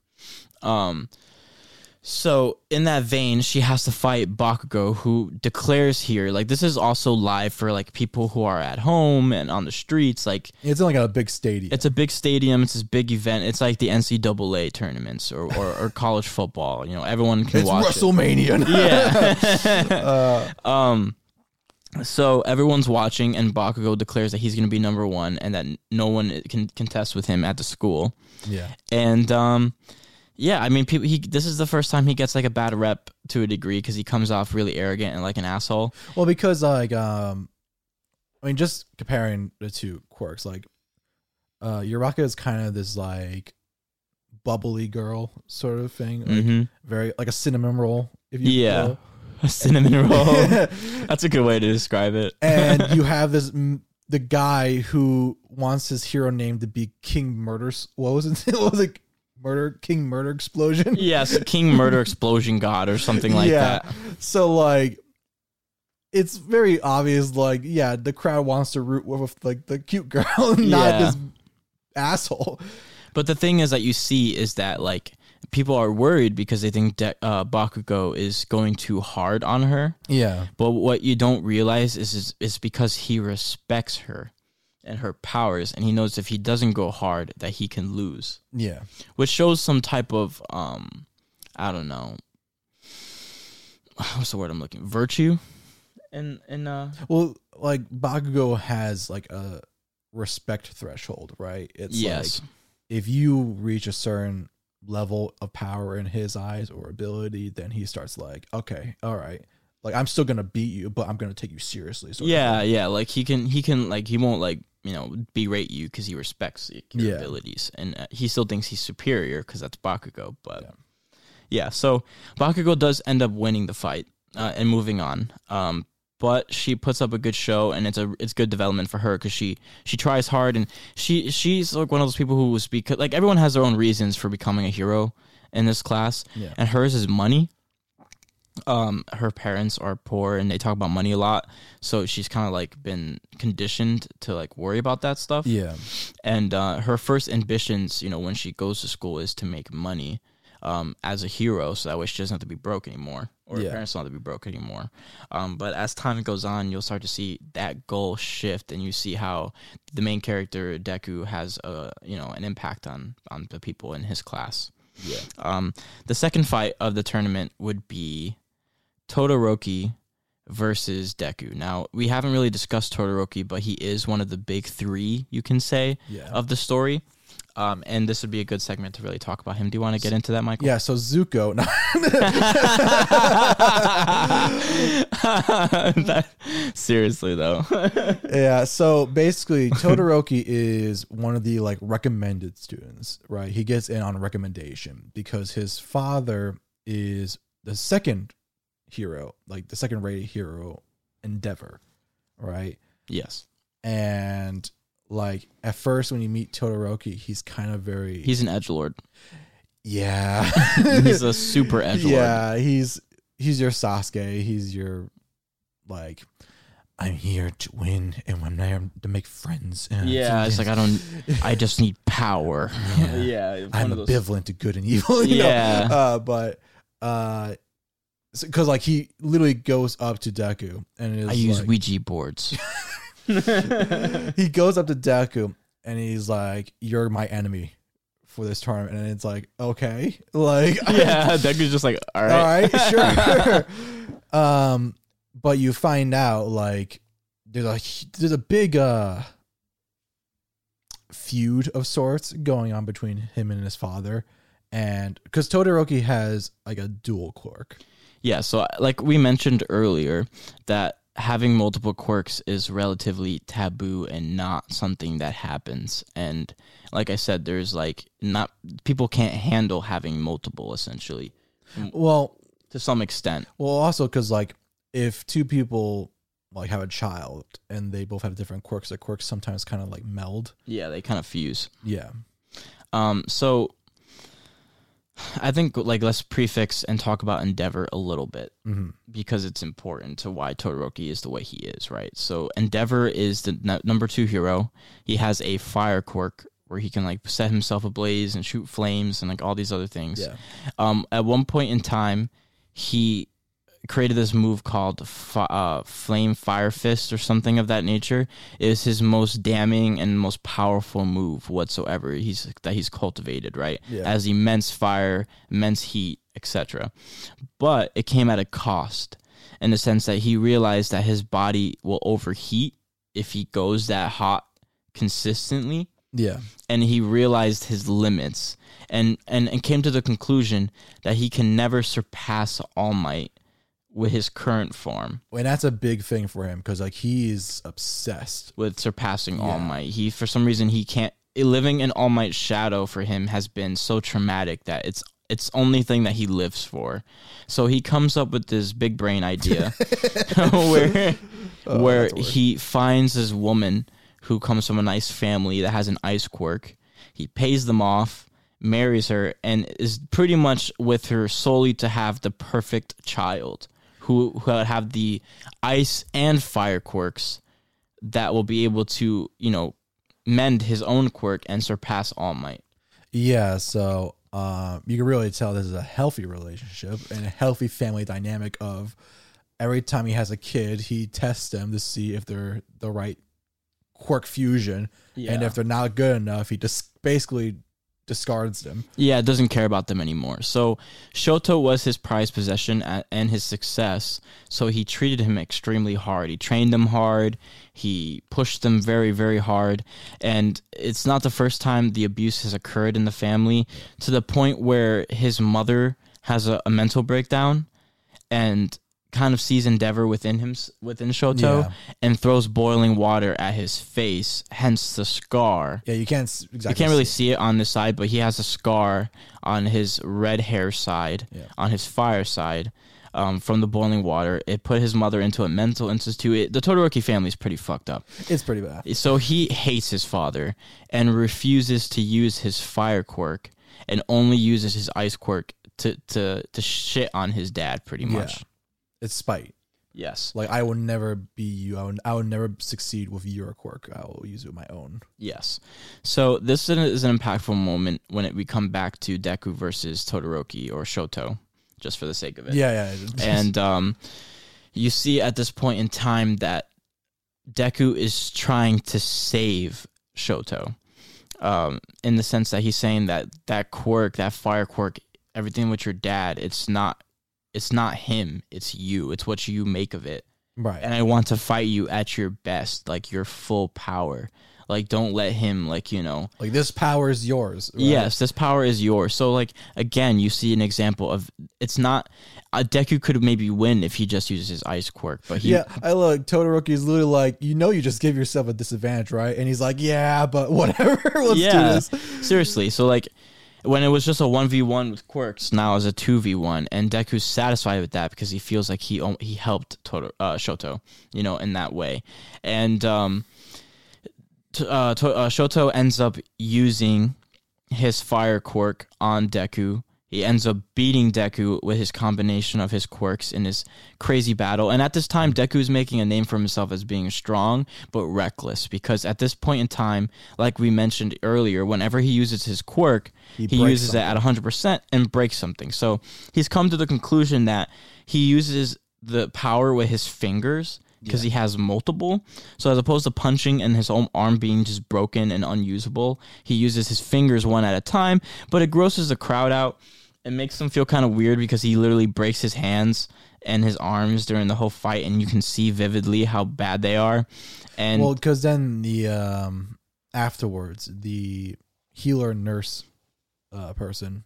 So in that vein, she has to fight Bakugo, who declares here, like, this is also live for, like, people who are at home and on the streets. Like, it's in, like, a big stadium. It's a big stadium. It's this big event. It's like the NCAA tournaments or college football. You know, everyone can watch it. It's WrestleMania. Yeah. So everyone's watching, and Bakugo declares that he's going to be number 1 and that no one can contest with him at the school. Yeah. And yeah, I mean, this is the first time he gets, like, a bad rep to a degree, because he comes off really arrogant and like an asshole. Well, because, like, I mean, just comparing the two quirks, like, Uraraka is kind of this, like, bubbly girl sort of thing, like, very, like a cinnamon roll, if you will. A cinnamon roll. That's a good way to describe it. And you have the guy who wants his hero name to be King Murder. What was it? What was it? King Murder Explosion? Yes, King Murder Explosion God or something like that. So, like, it's very obvious, like, yeah, the crowd wants to root with, like, the cute girl and not this asshole. But the thing is that you see is that, like, people are worried because they think Bakugo is going too hard on her. Yeah. But what you don't realize is because he respects her and her powers, and he knows if he doesn't go hard that he can lose. Yeah. Which shows some type of I don't know, what's the word I'm looking, virtue in well, like, Bakugo has, like, a respect threshold, right? It's like, if you reach a certain level of power in his eyes or ability, then he starts like, okay, all right, like I'm still gonna beat you, but I'm gonna take you seriously. Yeah. Like he can like, he won't like, berate you because he respects your abilities, and he still thinks he's superior because that's Bakugo. But so Bakugo does end up winning the fight and moving on. But she puts up a good show, and it's good development for her because she tries hard, and she's like one of those people who was, because like everyone has their own reasons for becoming a hero in this class, and hers is money. Her parents are poor, and they talk about money a lot, so she's kind of like been conditioned to like worry about that stuff. Yeah, and her first ambitions, when she goes to school, is to make money. As a hero, so that way she doesn't have to be broke anymore, or her parents don't have to be broke anymore. But as time goes on, you'll start to see that goal shift, and you see how the main character Deku has an impact on the people in his class. Yeah. The second fight of the tournament would be Todoroki versus Deku. Now, we haven't really discussed Todoroki, but he is one of the big three, you can say, of the story. And this would be a good segment to really talk about him. Do you want to get into that, Michael? Yeah, so Zuko. Seriously, though. Yeah, so basically, Todoroki is one of the like recommended students, right? He gets in on recommendation because his father is the second hero, like the second-rated hero, Endeavor, right? Yes. And like at first when you meet Todoroki, he's kind of he's an edgelord. Yeah. He's a super edgelord. Yeah, he's your Sasuke. He's your like, I'm here to win and I'm there to make friends. It's like I just need power. I'm ambivalent to good and evil. But because like he literally goes up to Deku and I use Ouija boards. He goes up to Deku and he's like, "You're my enemy for this tournament," and it's like, okay, like Deku's just like, all right, sure. But you find out like there's a big feud of sorts going on between him and his father, and because Todoroki has like a dual quirk. Yeah, so like we mentioned earlier, that having multiple quirks is relatively taboo and not something that happens. And like I said, there's like people can't handle having multiple, essentially. Well, to some extent. Well, also because like if two people like have a child and they both have different quirks, their quirks sometimes kind of like meld. Yeah, they kind of fuse. Yeah. So I think like let's prefix and talk about Endeavor a little bit, because it's important to why Todoroki is the way he is, right? So Endeavor is the number 2 hero. He has a fire quirk where he can like set himself ablaze and shoot flames and like all these other things. Yeah. At one point in time, he created this move called Flame Fire Fist or something of that nature. It is his most damning and most powerful move whatsoever he's cultivated, right? Yeah. As immense fire, immense heat, etc. But it came at a cost, in the sense that he realized that his body will overheat if he goes that hot consistently. Yeah. And he realized his limits and came to the conclusion that he can never surpass All Might with his current form. And that's a big thing for him because like he's obsessed with surpassing All Might. He, for some reason, he can't. Living in All Might's shadow for him has been so traumatic that it's only thing that he lives for. So he comes up with this big brain idea where he finds this woman who comes from a nice family that has an ice quirk. He pays them off, marries her, and is pretty much with her solely to have the perfect child who have the ice and fire quirks that will be able to, mend his own quirk and surpass All Might. Yeah, so you can really tell this is a healthy relationship and a healthy family dynamic of every time he has a kid, he tests them to see if they're the right quirk fusion. Yeah. And if they're not good enough, he just basically discards them. Yeah, doesn't care about them anymore. So Shoto was his prized possession and his success, so he treated him extremely hard. He trained him hard. He pushed them very, very hard. And it's not the first time the abuse has occurred in the family, to the point where his mother has a mental breakdown and kind of sees endeavor within Shoto, Yeah. and throws boiling water at his face, hence the scar. Yeah, you can't exactly. You can't really see it on this side, but he has a scar on his red hair side, on his fire side, from the boiling water. It put his mother into a mental institute. The Todoroki family is pretty fucked up. It's pretty bad. So he hates his father and refuses to use his fire quirk, and only uses his ice quirk to shit on his dad, pretty much. Yeah. It's spite. Yes. Like, I will never be you. I would never succeed with your quirk. I will use it with my own. Yes. So this is an impactful moment when we come back to Deku versus Todoroki, or Shoto, just for the sake of it. Yeah. And you see at this point in time that Deku is trying to save Shoto, in the sense that he's saying that quirk, that fire quirk, everything with your dad, it's not him, it's you. It's what you make of it. Right. And I want to fight you at your best, like your full power. Like, don't let him, like, Like, this power is yours. Right? Yes, this power is yours. So, like, again, you see an example of, it's not, Deku could maybe win if he just uses his ice quirk, but he... Yeah, I look, Todoroki is literally like, you just gave yourself a disadvantage, right? And he's like, yeah, but whatever, let's do this. Seriously. So, like, when it was just a 1v1 with quirks, now it's a 2v1, and Deku's satisfied with that because he feels like he helped Shoto, in that way. And Shoto ends up using his fire quirk on Deku. He ends up beating Deku with his combination of his quirks in his crazy battle. And at this time, Deku's making a name for himself as being strong but reckless, because at this point in time, like we mentioned earlier, whenever he uses his quirk, he uses it at 100% and breaks something. So he's come to the conclusion that he uses the power with his fingers, because he has multiple. So as opposed to punching and his own arm being just broken and unusable, he uses his fingers one at a time, but it grosses the crowd out. It makes them feel kind of weird because he literally breaks his hands and his arms during the whole fight, and you can see vividly how bad they are. And well, because then the afterwards, the healer nurse person,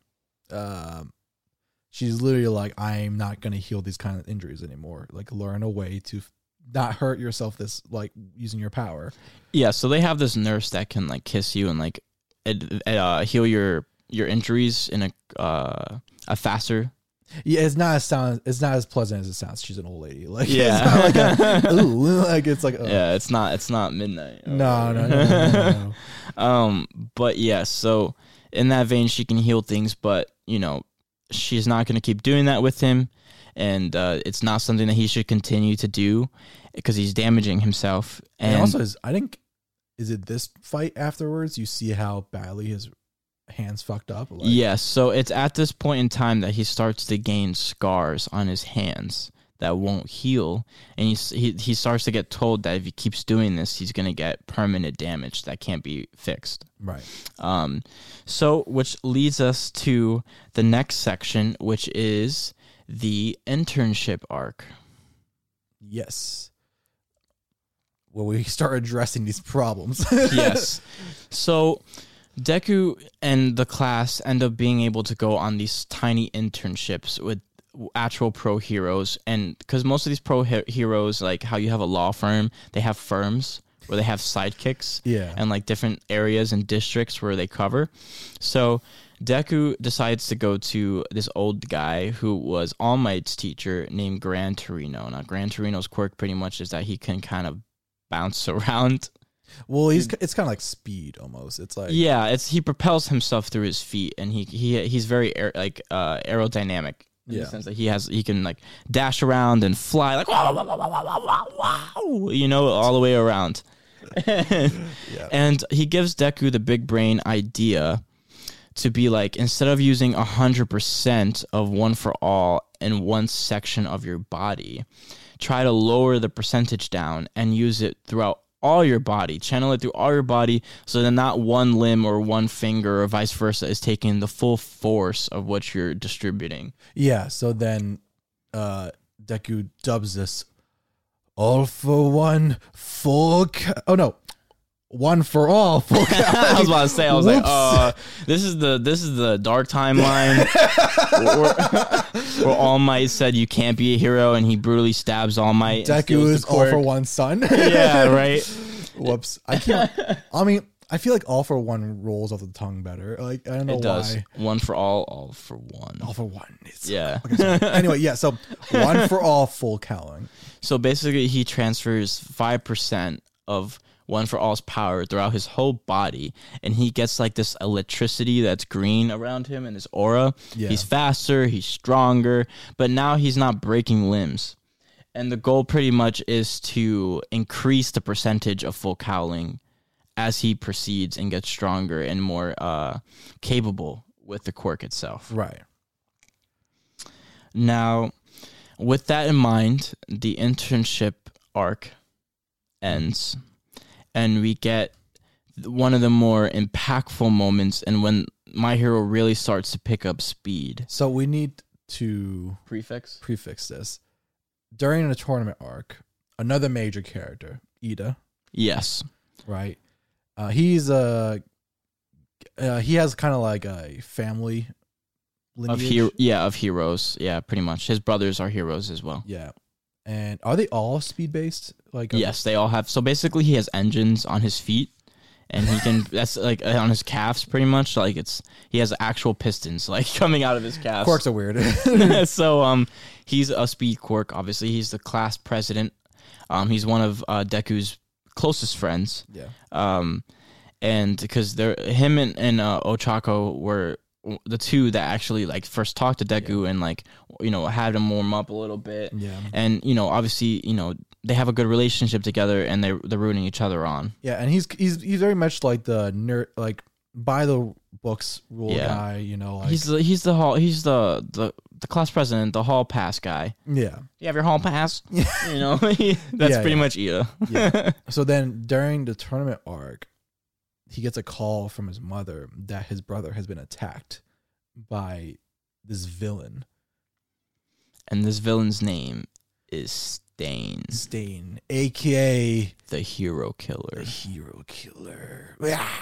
she's literally like, I'm not going to heal these kind of injuries anymore. Like, learn a way to not hurt yourself using your power. Yeah, so they have this nurse that can, like, kiss you and, like, heal your injuries in a faster. Yeah, it's not as pleasant as it sounds. She's an old lady. Like, yeah, it's not like ooh, like it's like, oh. Yeah, it's not midnight. No. But yeah, so in that vein, she can heal things, but she's not going to keep doing that with him, and it's not something that he should continue to do because he's damaging himself. And also, is it this fight afterwards? You see how badly his hands fucked up? Like, yes, so it's at this point in time that he starts to gain scars on his hands that won't heal, and he starts to get told that if he keeps doing this, he's going to get permanent damage that can't be fixed. Right. So, which leads us to the next section, which is the internship arc. Yes. Well, we start addressing these problems. Yes. So Deku and the class end up being able to go on these tiny internships with actual pro heroes, and because most of these pro heroes, like how you have a law firm, they have firms where they have sidekicks, and like different areas and districts where they cover. So Deku decides to go to this old guy who was All Might's teacher named Gran Torino. Now, Gran Torino's quirk pretty much is that he can kind of bounce around. Well, it's kind of like speed almost. It's like, yeah, he propels himself through his feet, and he's very aerodynamic. In the sense that he can like dash around and fly like wow, all the way around. And he gives Deku the big brain idea to be like, instead of using 100% of One for All in one section of your body, try to lower the percentage down and use it throughout all your body. Channel it through all your body so that not one limb or one finger or vice versa is taking the full force of what you're distributing. Yeah, so then Deku dubs this all for one full oh no. One for all full I was about to say, like, this is the dark timeline where All Might said you can't be a hero, and he brutally stabs All Might. Deku is All for One's son. Yeah, right. Whoops. I can't. I mean, I feel like All for One rolls off the tongue better. Like, I don't know It does. why. One for all for one. All for One. Yeah. Okay, sorry. Anyway, yeah. So one for all full cowling. So basically, he transfers 5% of One for All's power throughout his whole body, and he gets like this electricity that's green around him and his aura. Yeah. He's faster, he's stronger, but now he's not breaking limbs. And the goal pretty much is to increase the percentage of full cowling as he proceeds and gets stronger and more capable with the quirk itself. Right. Now, with that in mind, the internship arc ends, and we get one of the more impactful moments, and when My Hero really starts to pick up speed. So we need to prefix this. During the tournament arc, another major character, Ida. Yes. Right. He has kind of like a family lineage. Of heroes. Yeah, pretty much. His brothers are heroes as well. Yeah. And are they all speed based? Like yes, they all have. So basically, he has engines on his feet, and he can. That's like on his calves, pretty much. Like he has actual pistons like coming out of his calves. Quirks are weird. So he's a speed quirk. Obviously, he's the class president. He's one of Deku's closest friends. Yeah. And because him and Ochako were the two that actually like first talked to Deku and like had him warm up a little bit. Yeah. And obviously they have a good relationship together, and they're rooting each other on. Yeah, and he's very much like the nerd, like by the books rule guy. Like he's the class president, the hall pass guy. Yeah. You have your hall pass. That's pretty much Ida. Yeah. So then during the tournament arc, he gets a call from his mother that his brother has been attacked by this villain. And this villain's name is Stain. Stain, a.k.a. the Hero Killer. The Hero Killer.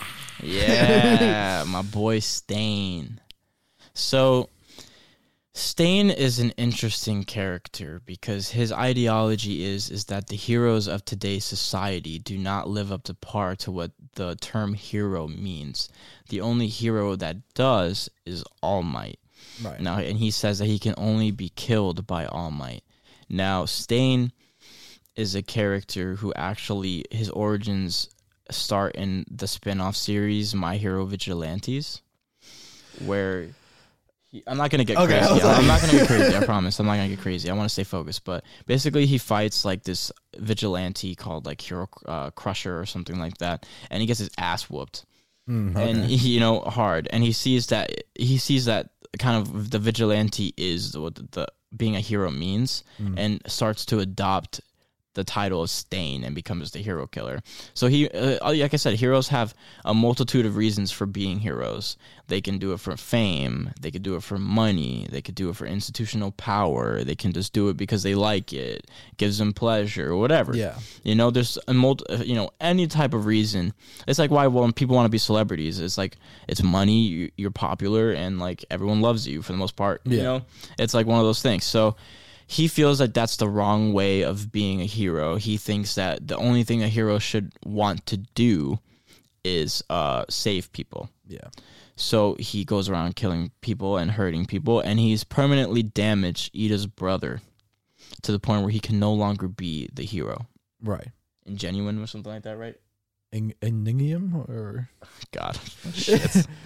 Yeah, my boy Stain. So Stain is an interesting character because his ideology is that the heroes of today's society do not live up to par to what the term hero means. The only hero that does is All Might. Right. Now, and he says that he can only be killed by All Might. Now, Stain is a character who actually, his origins start in the spin-off series My Hero Vigilantes, where I'm not going to get crazy. I'm not going to get crazy, I promise. I'm not going to get crazy. I want to stay focused. But basically, he fights like this vigilante called like Hero Crusher or something like that, and he gets his ass whooped. Okay. And hard. And he sees that kind of the vigilante is what the being a hero means, and starts to adopt the title of Stain and becomes the Hero Killer. So he, like I said, heroes have a multitude of reasons for being heroes. They can do it for fame. They could do it for money. They could do it for institutional power. They can just do it because they like it. Gives them pleasure or whatever. Yeah. There's any type of reason. It's like why when people want to be celebrities, it's like it's money. You're popular and like everyone loves you for the most part. Yeah. It's like one of those things. So he feels like that's the wrong way of being a hero. He thinks that the only thing a hero should want to do is save people. Yeah. So he goes around killing people and hurting people, and he's permanently damaged Ida's brother to the point where he can no longer be the hero. Right. Ingenuine or something like that, right? Ingenium or God. Shit.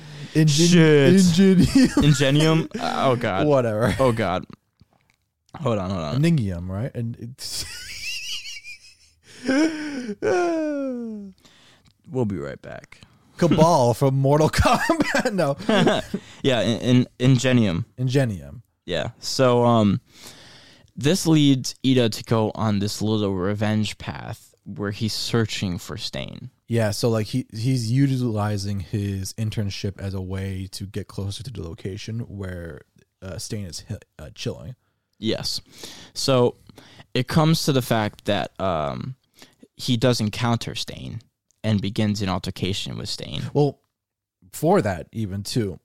Ingenium. Ingenium? Oh, God. Whatever. Oh, God. Hold on. Ningium, right? And it's we'll be right back. Cabal from Mortal Kombat. No. Yeah, Ingenium. Ingenium. Yeah. So this leads Ida to go on this little revenge path where he's searching for Stain. Yeah, so like he's utilizing his internship as a way to get closer to the location where Stain is chilling. Yes. So it comes to the fact that he does encounter Stain and begins an altercation with Stain. Well, for that even too,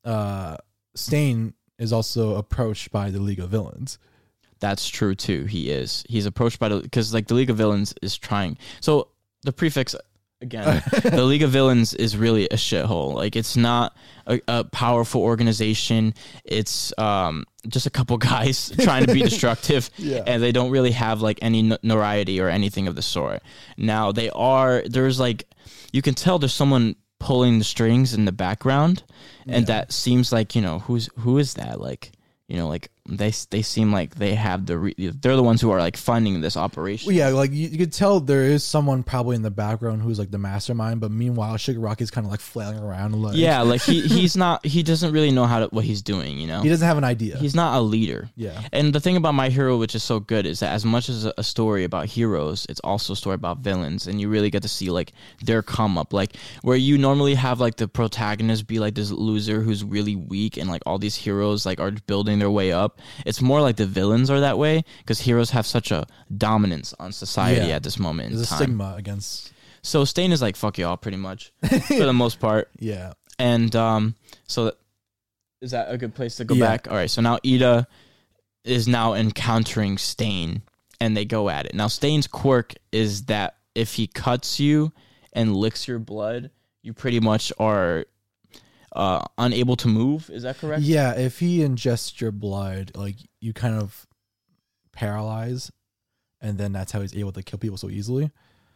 Stain is also approached by the League of Villains. That's true too. He's approached by because like the League of Villains is trying. So the prefix again, the League of Villains is really a shithole. Like it's not a powerful organization. It's just a couple guys trying to be destructive, and they don't really have like any notoriety or anything of the sort. Now there's like you can tell there's someone pulling the strings in the background, and that seems like who is that, like like they seem like they have they're the ones who are like funding this operation. Well, yeah, like you could tell there is someone probably in the background who's like the mastermind, but meanwhile Shigaraki's kind of like flailing around. Like, yeah, like he doesn't really know what he's doing. He doesn't have an idea. He's not a leader. Yeah, and the thing about My Hero, which is so good, is that as much as a story about heroes, it's also a story about villains, and you really get to see like their come up, like where you normally have like the protagonist be like this loser who's really weak, and like all these heroes like are building their way up. It's more like the villains are that way because heroes have such a dominance on society at this moment in time. There's a stigma against. So Stain is like fuck y'all pretty much for the most part. Yeah, and so is that a good place to go back? All right, so now Ida is now encountering Stain, and they go at it. Now Stain's quirk is that if he cuts you and licks your blood, you pretty much are unable to move. Is that correct? Yeah, if he ingests your blood, like you kind of paralyze, and then that's how he's able to kill people so easily.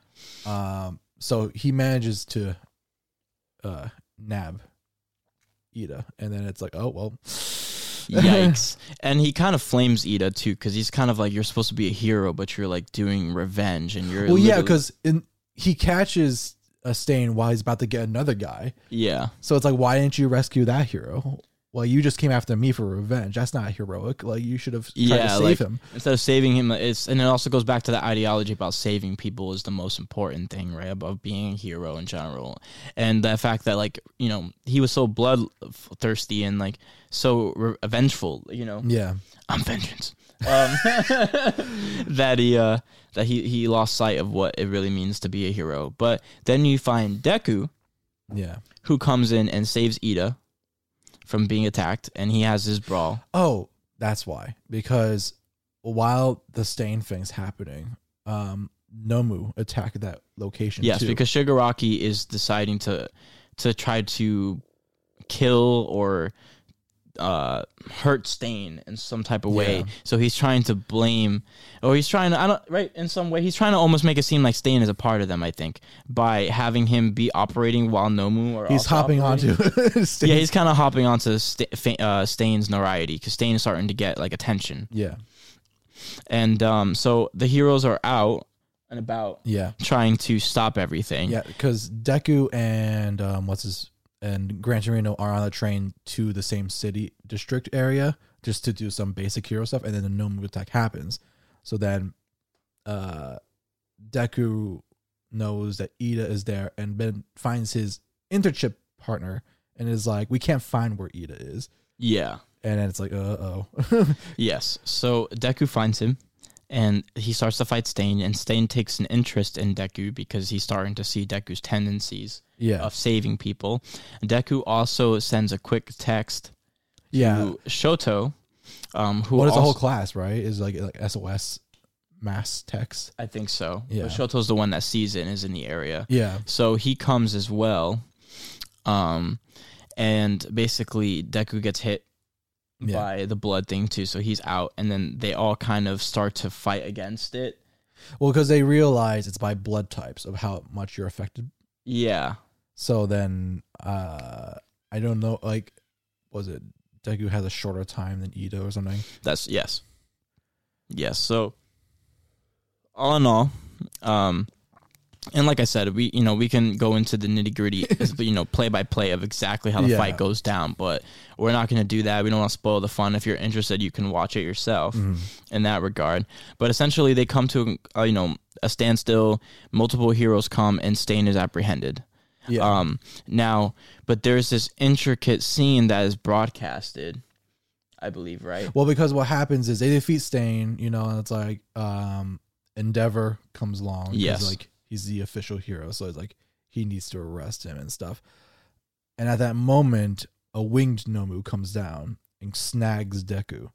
So he manages to nab Ida, and then it's like, oh well, yikes. And he kind of flames Ida too, because he's kind of like, you're supposed to be a hero, but you're like doing revenge, and you're because he catches a Stain while he's about to get another guy. Yeah. So it's like, why didn't you rescue that hero? Well, you just came after me for revenge. That's not heroic. Like, you should have tried to save him. Instead of saving him, and it also goes back to the ideology about saving people is the most important thing, right? About being a hero in general. And the fact that, like, he was so bloodthirsty and, like, so vengeful, Yeah. I'm vengeance. That he lost sight of what it really means to be a hero. But then you find Deku, who comes in and saves Ida from being attacked, and he has his brawl. Oh, that's why. Because while the Stain thing's happening, Nomu attacked that location. Yes, too. because Shigaraki is deciding to try to kill or hurt Stain in some type of way. Yeah. So he's trying to blame, or he's trying to, in some way, he's trying to almost make it seem like Stain is a part of them, I think, by having him be operating while Nomu he's hopping onto Stain's. Yeah, he's kind of hopping onto Stain's notoriety, because Stain is starting to get, like, attention. Yeah. And so the heroes are out and about trying to stop everything. Yeah, because Deku and and Gran Torino are on a train to the same city district area just to do some basic hero stuff, and then the Nomu attack happens. So then Deku knows that Ida is there, and then finds his internship partner and is like, we can't find where Ida is. Yeah. And then it's like, Yes. So Deku finds him, and he starts to fight Stain, and Stain takes an interest in Deku because he's starting to see Deku's tendencies of saving people. Deku also sends a quick text to Shoto, who what is the whole class, right? Is like SOS mass text. I think so. Yeah. But Shoto's the one that sees it and is in the area. Yeah. So he comes as well. And basically Deku gets hit by the blood thing too, so he's out, and then they all kind of start to fight against it. Well, because they realize it's by blood types of how much you're affected. Yeah. So then, I don't know, like, was it Deku has a shorter time than Ida or something? That's, yes. So, all in all, and like I said, we can go into the nitty gritty, play by play of exactly how the fight goes down, but we're not going to do that. We don't want to spoil the fun. If you're interested, you can watch it yourself in that regard. But essentially, they come to a standstill. Multiple heroes come, and Stain is apprehended. Yeah. Now, but there's this intricate scene that is broadcasted, I believe, right? Well, because what happens is they defeat Stain, and it's like Endeavor comes along. 'Cause, Yes. like he's the official hero, so it's like he needs to arrest him and stuff. And at that moment, a winged Nomu comes down and snags Deku,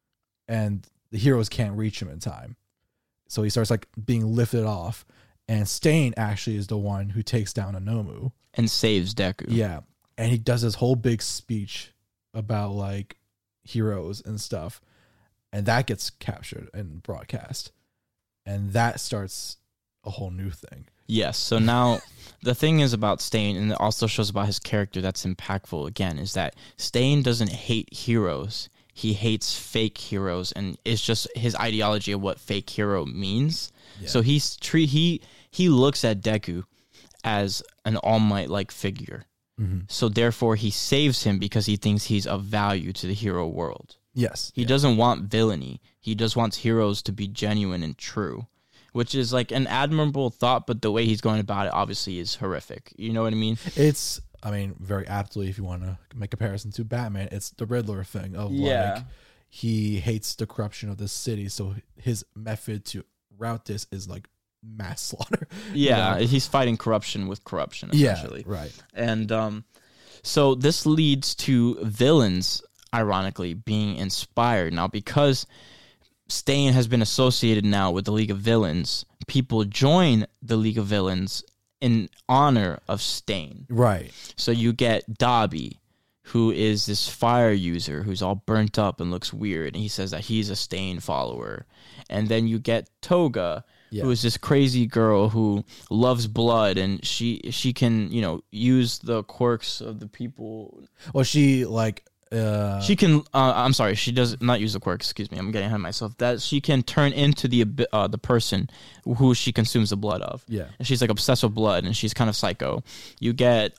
and the heroes can't reach him in time. So he starts like being lifted off, and Stain actually is the one who takes down a Nomu. And saves Deku. Yeah. And he does this whole big speech about like heroes and stuff. And that gets captured and broadcast. And that starts a whole new thing. Yes. So now the thing is about Stain, and it also shows about his character that's impactful again, is that Stain doesn't hate heroes. He hates fake heroes, and it's just his ideology of what fake hero means. Yeah. So he looks at Deku as an All Might like figure. Mm-hmm. So therefore he saves him because he thinks he's of value to the hero world. Yes. He doesn't want villainy. He just wants heroes to be genuine and true, which is like an admirable thought, but the way he's going about it obviously is horrific. You know what I mean? It's, very aptly, if you want to make a comparison to Batman, it's the Riddler thing of like, he hates the corruption of the city, so his method to route this is like mass slaughter. Yeah, he's fighting corruption with corruption, essentially. Yeah, right. And so this leads to villains, ironically, being inspired. Now, because Stain has been associated now with the League of Villains, people join the League of Villains in honor of Stain. Right. So you get Dobby, who is this fire user who's all burnt up and looks weird, and he says that he's a Stain follower. And then you get Toga, who is this crazy girl who loves blood, and she can, use the quirks of the people. Well, she like she can I'm sorry, she does not use the quirks, excuse me, I'm getting ahead of myself, that she can turn into the person who she consumes the blood of. Yeah. And she's like obsessed with blood, and she's kind of psycho. You get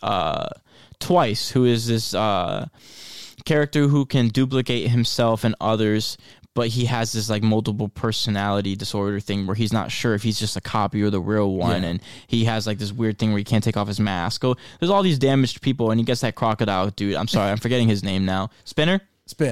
Twice, who is this character who can duplicate himself and others, but he has this like multiple personality disorder thing where he's not sure if he's just a copy or the real one. And he has like this weird thing where he can't take off his mask. There's all these damaged people, and he gets that crocodile dude. I'm sorry, I'm forgetting his name now. Spinner.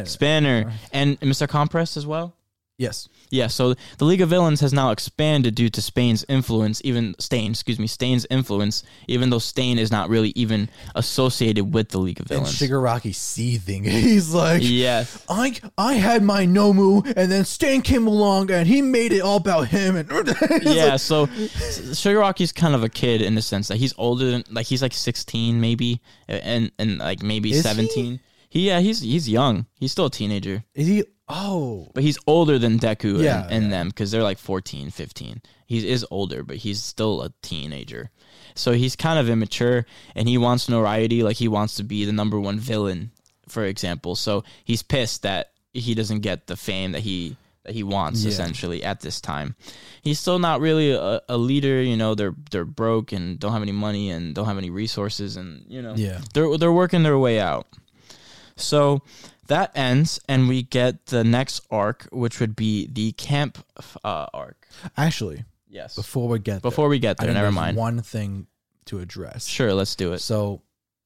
And Mr. Compress as well. Yes. Yeah, so the League of Villains has now expanded due to Stain's influence, Stain's influence, even though Stain is not really even associated with the League of Villains. And Shigaraki seething. He's like, yes, I had my Nomu, and then Stain came along, and he made it all about him. And yeah, so Shigaraki's kind of a kid in the sense that he's older than, like, he's like 16 maybe, and like maybe is 17. He's young. He's still a teenager. Is he? Oh. But he's older than Deku and them, because they're like 14, 15. He is older, but he's still a teenager. So he's kind of immature, and he wants notoriety. Like, he wants to be the number one villain, for example. So he's pissed that he doesn't get the fame that he wants, essentially, at this time. He's still not really a leader. They're broke and don't have any money and don't have any resources, and they're working their way out. So that ends, and we get the next arc, which would be the camp arc. Actually, yes. Before we get there, never mind. One thing to address. Sure, let's do it. So,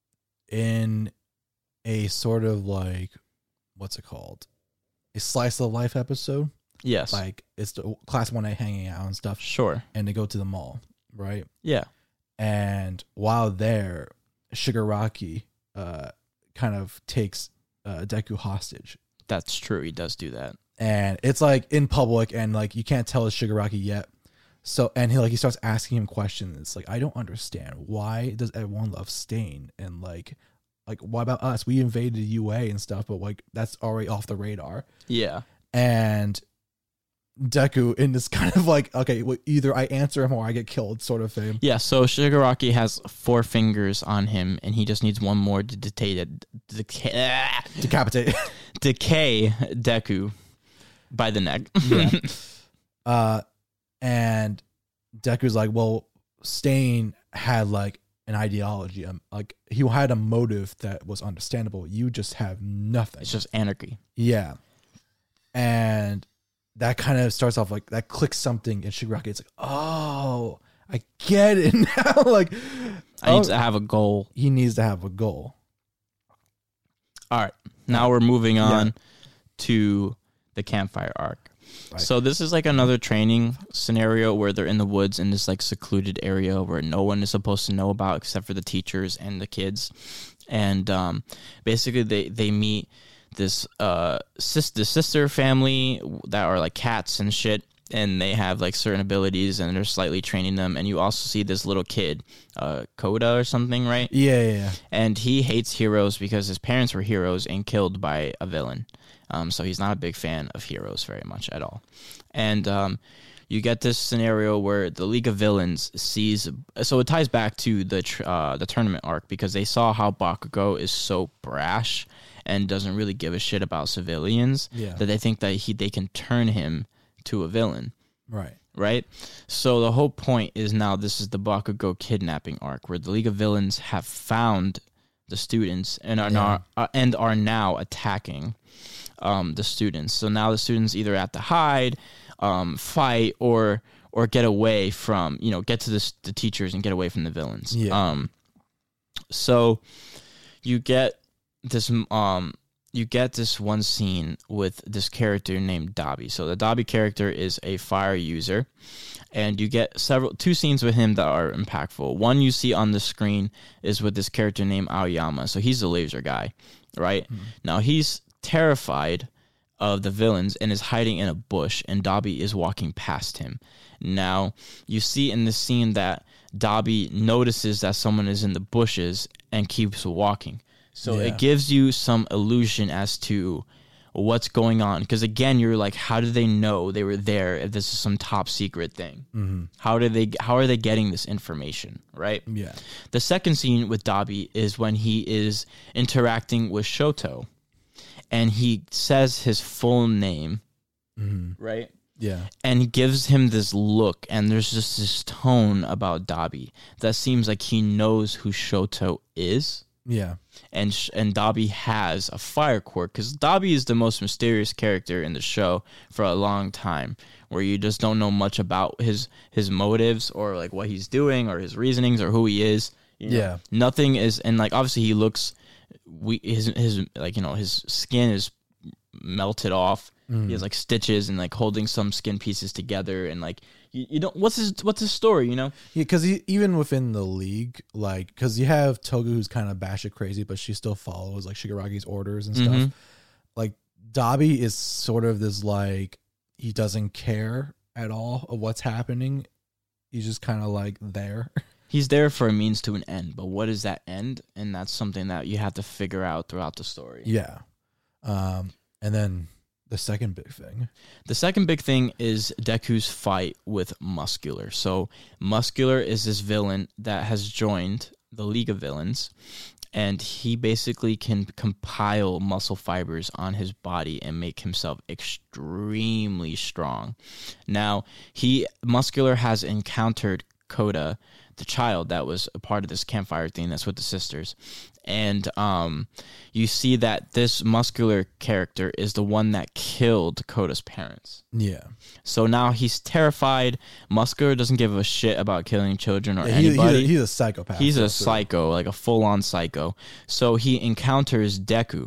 in a sort of like, what's it called? A slice of life episode. Yes. Like, it's the class 1A hanging out and stuff. Sure. And they go to the mall, right? Yeah. And while there, Shigaraki kind of takes Deku hostage. That's true. He does do that. And it's like in public, and like you can't tell it's Shigaraki yet. So, and he starts asking him questions. It's like, I don't understand. Why does everyone love Stain? And like what about us? We invaded UA and stuff, but like that's already off the radar. Yeah. And Deku in this kind of like, okay, well, either I answer him or I get killed sort of thing. Yeah, so Shigaraki has 4 fingers on him, and he just needs one more to decapitate Deku by the neck. Yeah. And Deku's like, well, Stain had like an ideology, like he had a motive that was understandable. You just have nothing. It's just anarchy. Yeah. And that kind of starts off like that clicks something in Shigaraki. It's like, oh, I get it now. Like, I need to have a goal. He needs to have a goal. All right. Now we're moving on to the campfire arc. Right. So this is like another training scenario where they're in the woods in this like secluded area where no one is supposed to know about except for the teachers and the kids. And basically they meet this sister family that are like cats and shit, and they have like certain abilities and they're slightly training them. And you also see this little kid, Koda or something, right? Yeah. And he hates heroes because his parents were heroes and killed by a villain. So he's not a big fan of heroes very much at all. And you get this scenario where the League of Villains sees... So it ties back to the tournament arc because they saw how Bakugo is so brash and doesn't really give a shit about civilians that they think that they can turn him to a villain. Right? So the whole point is now this is the Bakugo kidnapping arc where the League of Villains have found the students and are now attacking the students. So now the students either have to hide, fight, or get away from, get to the teachers and get away from the villains. So you get this one scene with this character named Dabi. So the Dabi character is a fire user, and you get two scenes with him that are impactful. One you see on the screen is with this character named Aoyama. So he's the laser guy, right? Mm-hmm. Now he's terrified of the villains and is hiding in a bush, and Dabi is walking past him. Now you see in this scene that Dabi notices that someone is in the bushes and keeps walking. So it gives you some illusion as to what's going on. Because again, you're like, how do they know they were there if this is some top secret thing? Mm-hmm. How are they getting this information, right? Yeah. The second scene with Dabi is when he is interacting with Shoto. And he says his full name, right? Yeah. And he gives him this look, and there's just this tone about Dabi that seems like he knows who Shoto is. Yeah. And Dabi has a fire quirk, because Dabi is the most mysterious character in the show for a long time, where you just don't know much about his motives or like what he's doing or his reasonings or who he is. Yeah. Nothing is, and like obviously he looks, his skin is melted off. He has like stitches and like holding some skin pieces together, and like you don't what's his story, Yeah, because even within the league, like, because you have Toga who's kind of batshit crazy, but she still follows like Shigaragi's orders and stuff. Like Dabi is sort of this like he doesn't care at all of what's happening. He's just kind of like there. He's there for a means to an end, but what is that end? And that's something that you have to figure out throughout the story. Yeah. And then the second big thing. The second big thing is Deku's fight with Muscular. So Muscular is this villain that has joined the League of Villains, and he basically can compile muscle fibers on his body and make himself extremely strong. Now, Muscular has encountered Koda, the child that was a part of this campfire thing that's with the sisters. And you see that this Muscular character is the one that killed Koda's parents. Yeah. So now he's terrified. Muscular doesn't give a shit about killing children or anybody. He's a psychopath. He's a psycho, like a full-on psycho. So he encounters Deku.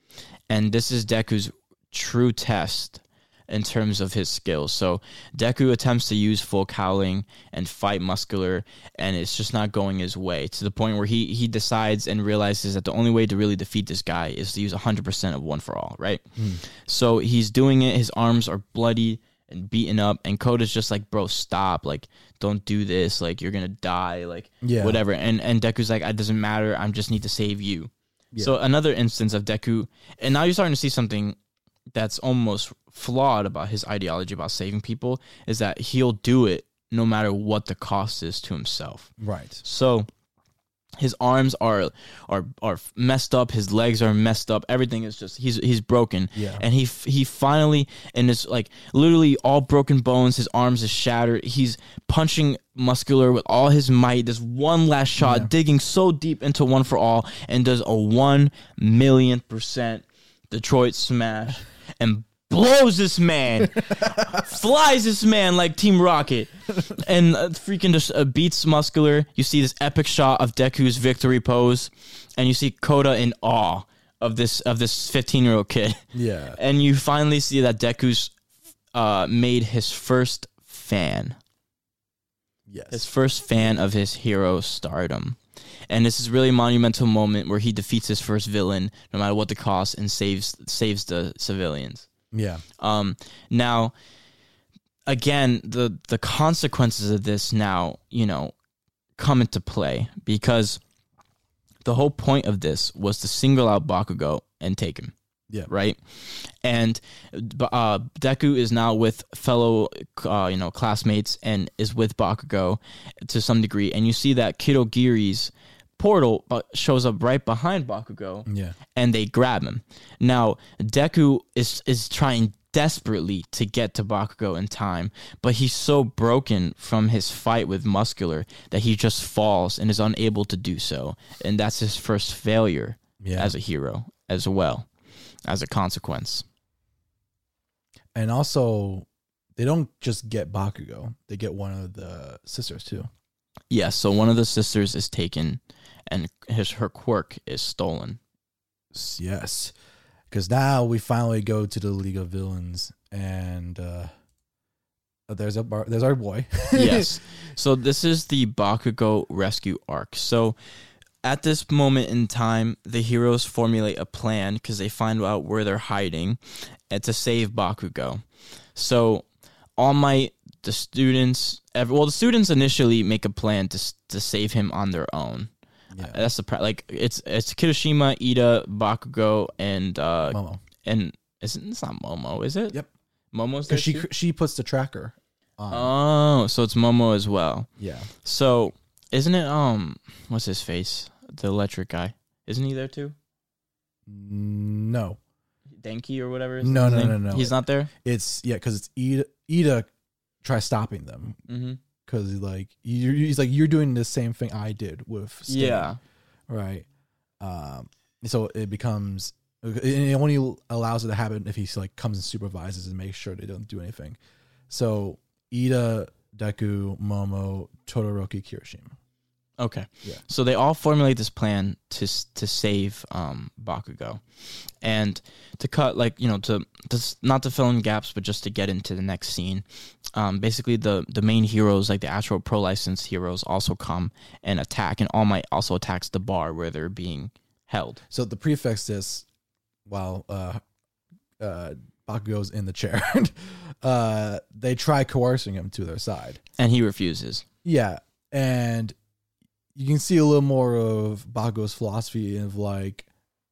And this is Deku's true test in terms of his skills. So Deku attempts to use full cowling and fight Muscular, and it's just not going his way, to the point where he decides and realizes that the only way to really defeat this guy is to use 100% of One for All, right? So he's doing it. His arms are bloody and beaten up, and Koda's just like, bro, stop, like, don't do this, like, you're gonna die, like, whatever. And Deku's like, it doesn't matter, I just need to save you. So another instance of Deku, and now you're starting to see something that's almost flawed about his ideology about saving people, is that he'll do it no matter what the cost is to himself. Right. So his arms are messed up, his legs are messed up, everything is just he's broken. Yeah. And he finally, and it's like literally all broken bones, his arms is shattered. He's punching Muscular with all his might. There's one last shot, digging so deep into One for All, and does a 1,000,000% Detroit smash and blows this man, flies this man like Team Rocket, and freaking just beats Muscular. You see this epic shot of Deku's victory pose, and you see Kota in awe of this 15-year-old kid. Yeah. And you finally see that Deku's made his first fan. Yes. His first fan of his hero stardom. And this is really a monumental moment where he defeats his first villain, no matter what the cost, and saves the civilians. Yeah. Now, again, the consequences of this now, come into play, because the whole point of this was to single out Bakugo and take him. Yeah. Right? And Deku is now with fellow classmates and is with Bakugo to some degree, and you see that Kirogiri's portal shows up right behind Bakugo. Yeah. And they grab him. Now, Deku is trying desperately to get to Bakugo in time, but he's so broken from his fight with Muscular that he just falls and is unable to do so. And that's his first failure as a hero as well, as a consequence. And also, they don't just get Bakugo. They get one of the sisters, too. Yes, so one of the sisters is taken, and her quirk is stolen. Yes. Because now we finally go to the League of Villains, and there's our boy. Yes. So this is the Bakugo rescue arc. So at this moment in time, the heroes formulate a plan because they find out where they're hiding and to save Bakugo. So All Might, the students initially make a plan to save him on their own. Yeah. That's it's Kirishima, Ida, Bakugo, and Momo. And it's not Momo, is it? Yep. Momo's there Because too? she puts the tracker on. Oh, so it's Momo as well. Yeah. So isn't it what's his face? The electric guy. Isn't he there too? No. Denki or whatever. Is No, his no, name? no, no. He's not there? Because it's Ida. Ida tries stopping them. Mm-hmm. Because he's like, you're doing the same thing I did with Sting. Yeah. Right. So it becomes, it only allows it to happen if he comes and supervises and makes sure they don't do anything. So Ida, Deku, Momo, Todoroki, Kirishima. Okay. Yeah. So they all formulate this plan to save Bakugo, and to cut to not to fill in gaps, but just to get into the next scene. Basically, the main heroes, like the actual pro licensed heroes, also come and attack, and All Might also attacks the bar where they're being held. So the prefix is, while Bakugo's in the chair, they try coercing him to their side, and he refuses. Yeah, and you can see a little more of Bakugo's philosophy of like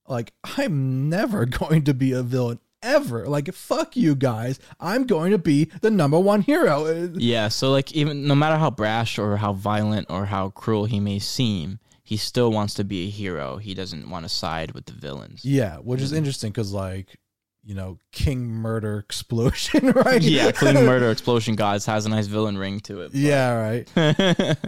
I'm never going to be a villain ever. Like, fuck you guys. I'm going to be the number one hero. Yeah, so even no matter how brash or how violent or how cruel he may seem, he still wants to be a hero. He doesn't want to side with the villains. Yeah, which is interesting because King Murder Explosion, right? Yeah, King Murder Explosion Gods has a nice villain ring to it. Yeah, right.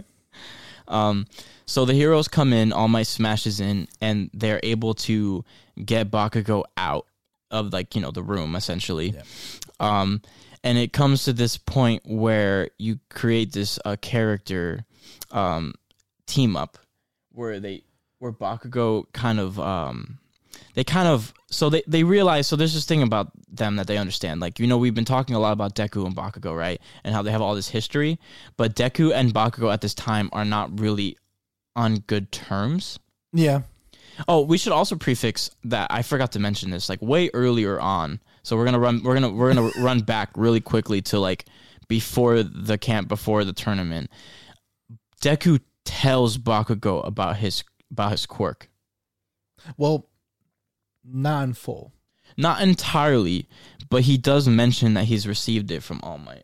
So the heroes come in, All Might smashes in, and they're able to get Bakugo out of the room essentially. Yeah. And it comes to this point where you create this character team up where Bakugo they realize, so there's this thing about them that they understand. We've been talking a lot about Deku and Bakugo, right? And how they have all this history, but Deku and Bakugo at this time are not really on good terms. Yeah. Oh, we should also prefix that I forgot to mention this way earlier on. So we're gonna run back really quickly to before the tournament. Deku tells Bakugo about his quirk. Well, not in full. Not entirely, but he does mention that he's received it from All Might.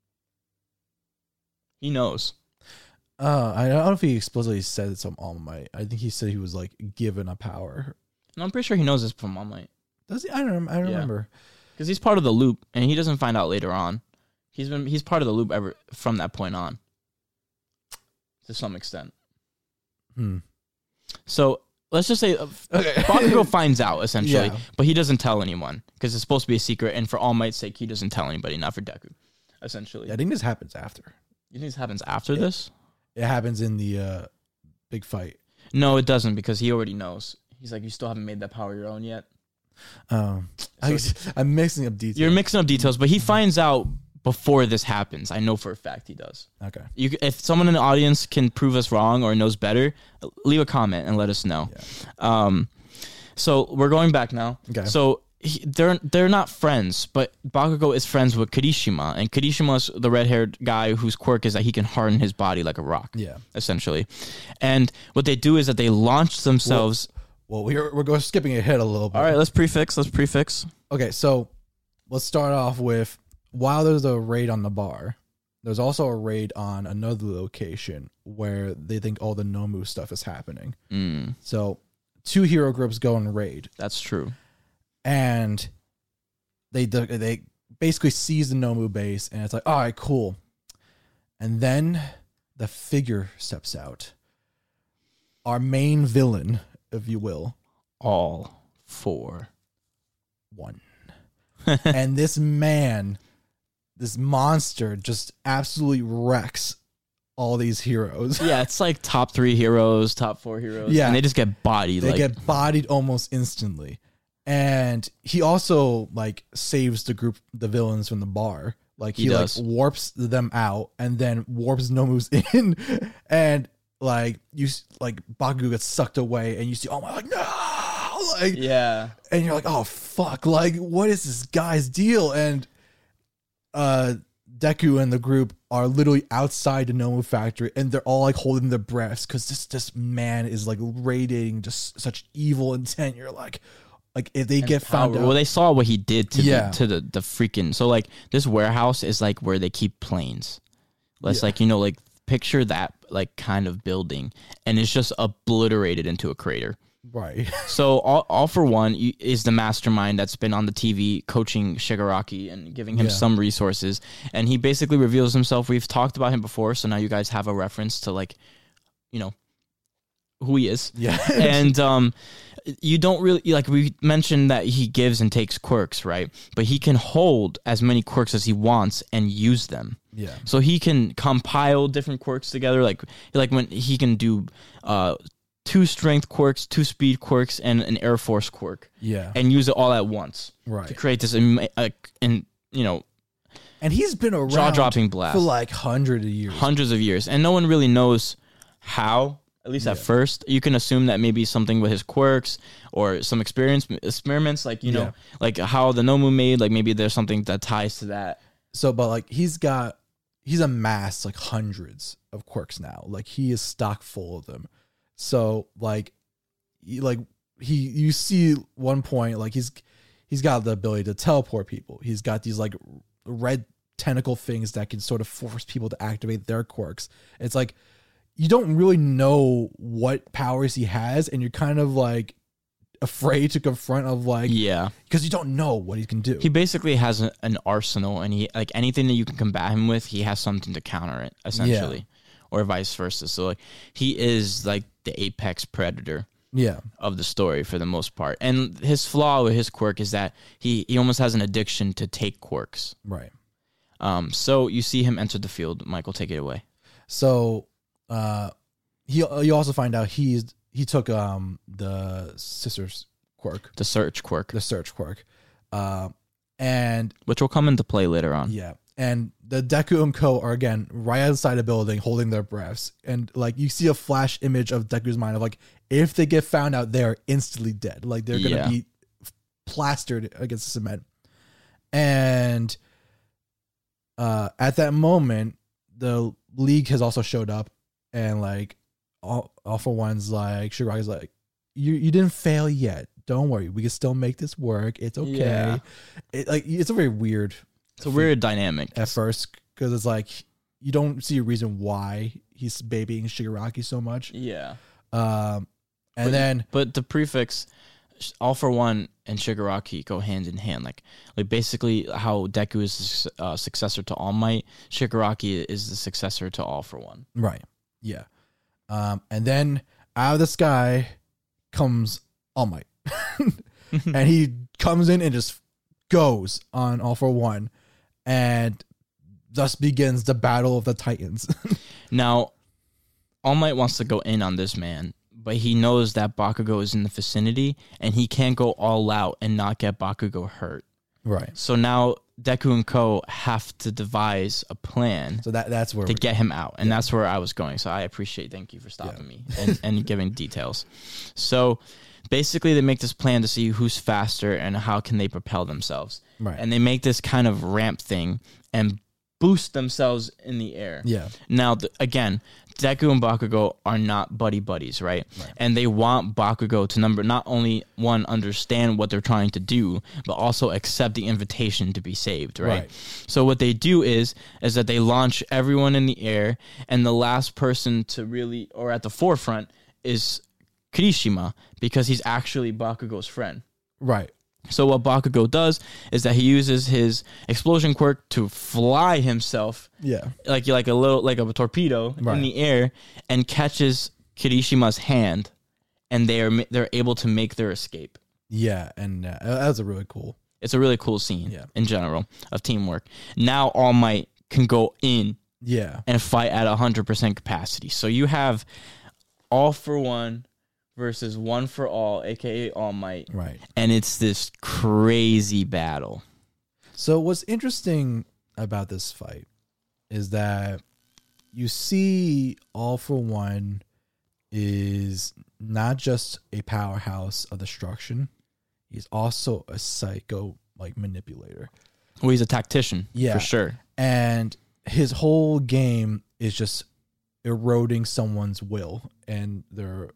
He knows. I don't know if he explicitly said it's from All Might. I think he said he was given a power. No, I'm pretty sure he knows this from All Might. Does he? I don't remember. Because he's part of the loop, and he doesn't find out later on. He's part of the loop ever from that point on, to some extent. Hmm. So let's just say Bakugo finds out essentially, Yeah. but he doesn't tell anyone because it's supposed to be a secret. And for All Might's sake, he doesn't tell anybody, not for Deku, essentially. I think this happens after. You think this happens after this? It happens in the big fight. No, it doesn't because he already knows. He's like, you still haven't made that power your own yet. I'm mixing up details. You're mixing up details, but he finds out before this happens. I know for a fact he does. Okay. If someone in the audience can prove us wrong or knows better, leave a comment and let us know. Yeah. So we're going back now. Okay. So they're not friends, but Bakugo is friends with Kirishima, and Kirishima's the red-haired guy whose quirk is that he can harden his body like a rock. Yeah. Essentially. And what they do is that they launch themselves. Well, we're going skipping ahead a little bit. All right, let's prefix. Okay, so let's start off with, while there's a raid on the bar, there's also a raid on another location where they think all the Nomu stuff is happening. So 2 hero groups go and raid, That's true. and they basically seize the Nomu base, and it's like, all right, cool. And then the figure steps out. Our main villain, if you will. All for one. And this man, this monster, just absolutely wrecks all these heroes. Yeah, it's like top 3 heroes, top 4 heroes. Yeah. And they just get bodied. They get bodied almost instantly. And he also like saves the villains from the bar. Like he like does. warps them out and then warps Nomu's in, and like Bakugo gets sucked away, and you see, oh my, like no, like Yeah. and you're like, oh fuck, like what is this guy's deal? And Deku and the group are literally outside the Nomu factory, and they're all like holding their breaths because this man is like radiating just such evil intent. You're like if they get found out, Well, they saw what he did to Yeah. the freaking. So like this warehouse is like where they keep planes. Let's Yeah. like like picture that like kind of building, and it's just obliterated into a crater. right? So all for one is the mastermind that's been on the TV coaching Shigaraki and giving him Yeah. some resources, and he basically reveals himself. We've talked about him before, so now you guys have a reference to like, who he is. Yeah, And you don't really, like we mentioned that he gives and takes quirks, right? But he can hold as many quirks as he wants and use them. yeah, So he can compile different quirks together, like when he can do 2 strength quirks, 2 speed quirks, and an Air Force quirk, yeah, and use it all at once to right. create this, And he's been around jaw-dropping blast for like hundreds of years, and no one really knows how. At least at first, you can assume that maybe something with his quirks or some experiments, like like how the Nomu made, like maybe there's something that ties to that. So, but like he's amassed like hundreds of quirks now. Like he is stock full of them. So you see one point, like he's got the ability to teleport people. He's got these like red tentacle things that can sort of force people to activate their quirks. It's like you don't really know what powers he has, and you're kind of like afraid to confront of like, because you don't know what he can do. He basically has an arsenal, and he like anything that you can combat him with, he has something to counter it, essentially, or vice versa. So like he is like the apex predator. Of the story for the most part. And his flaw with his quirk is that he almost has an addiction to take quirks. Right. So you see him enter the field. Michael, take it away. So you also find out he took the sister's quirk. The search quirk. And which will come into play later on. Yeah. And the Deku and Co are again right outside the building holding their breaths. And like you see a flash image of Deku's mind of like, if they get found out, they're instantly dead. Like they're gonna be plastered against the cement. And at that moment, the League has also showed up, and like all for one's like Shigaraki's like, you didn't fail yet. Don't worry, we can still make this work. It's okay. Yeah. It's a very weird. It's a weird dynamic at first, because it's like you don't see a reason why he's babying Shigaraki so much. Yeah. But the prefix All for One and Shigaraki go hand in hand. Like basically how Deku is the successor to All Might, Shigaraki is the successor to All for One. Right. Yeah. And then out of the sky comes All Might. And he comes in and just goes on All for One. And thus begins the Battle of the Titans. Now, All Might wants to go in on this man, but he knows that Bakugo is in the vicinity, and he can't go all out and not get Bakugo hurt. Right. So now Deku and Ko have to devise a plan So that's where to get him out, and that's where I was going. So I appreciate, thank you for stopping me and giving details. So basically, they make this plan to see who's faster and how can they propel themselves. Right. And they make this kind of ramp thing and boost themselves in the air. Yeah. Now, again, Deku and Bakugo are not buddies, right? And they want Bakugo to not only one, understand what they're trying to do, but also accept the invitation to be saved, right? So what they do is that they launch everyone in the air, and the last person to really, or at the forefront, is Kirishima, because he's actually Bakugo's friend. Right. So what Bakugo does is that he uses his explosion quirk to fly himself, like a torpedo in the air, and catches Kirishima's hand, and they're able to make their escape. Yeah, and that was a really cool. It's a really cool scene in general of teamwork. Now All Might can go in, and fight at 100% capacity. So you have All for One versus One for All, aka All Might. Right. And it's this crazy battle. So what's interesting about this fight is that you see All for One is not just a powerhouse of destruction, he's also a psycho manipulator. Well, he's a tactician, for sure. And his whole game is just eroding someone's will and their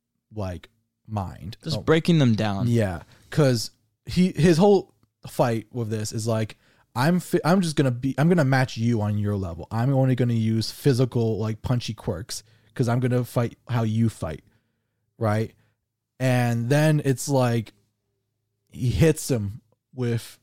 mind, just breaking them down. Yeah, because his whole fight with this is I'm gonna match you on your level. I'm only gonna use physical punchy quirks because I'm gonna fight how you fight, right? And then it's he hits him with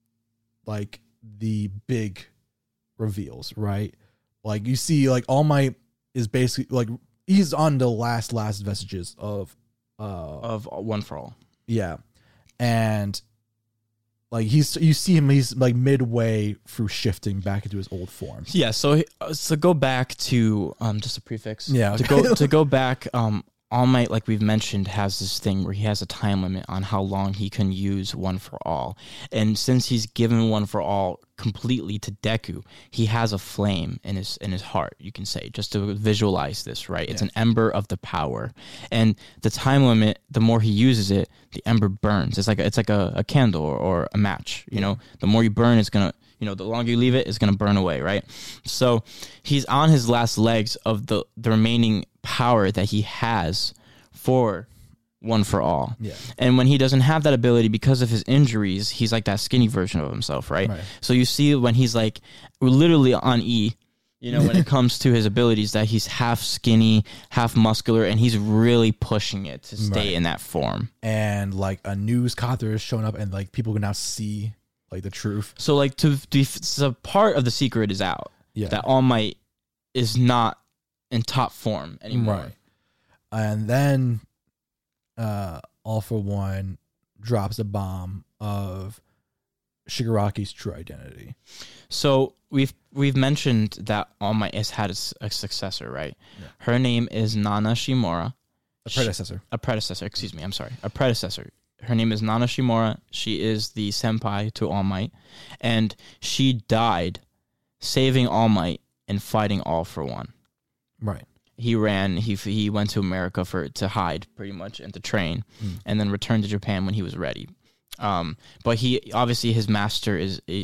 the big reveals, right? You see All Might is basically he's on the last vestiges of One for All. Yeah. And you see him, he's midway through shifting back into his old form. Yeah, so go back to just a prefix. Yeah. To go back, All Might, like we've mentioned, has this thing where he has a time limit on how long he can use One for All. And since he's given One for All completely to Deku, he has a flame in his heart, you can say, just to visualize this, right? It's an ember of the power. And the time limit, the more he uses it, the ember burns. It's like a candle or a match, you know? The more you burn, it's going to, the longer you leave it, it's going to burn away, right? So he's on his last legs of the remaining power that he has for One for All. Yeah. And when he doesn't have that ability because of his injuries, he's like that skinny version of himself, right? So you see when he's literally on E, when it comes to his abilities, that he's half skinny, half muscular, and he's really pushing it to stay in that form. And a newscaster is showing up, and people can now see the truth. So so part of the secret is out. Yeah. That All Might is not in top form anymore. Right. And then All for One drops a bomb of Shigaraki's true identity. So we've mentioned that All Might has had a successor, right? Yeah. Her name is Nana Shimura. A predecessor, excuse me, I'm sorry. A predecessor. Her name is Nana Shimura. She is the senpai to All Might. And she died saving All Might and fighting All for One. Right. He ran. He went to America to hide, pretty much, and to train, and then returned to Japan when he was ready. But he obviously, his master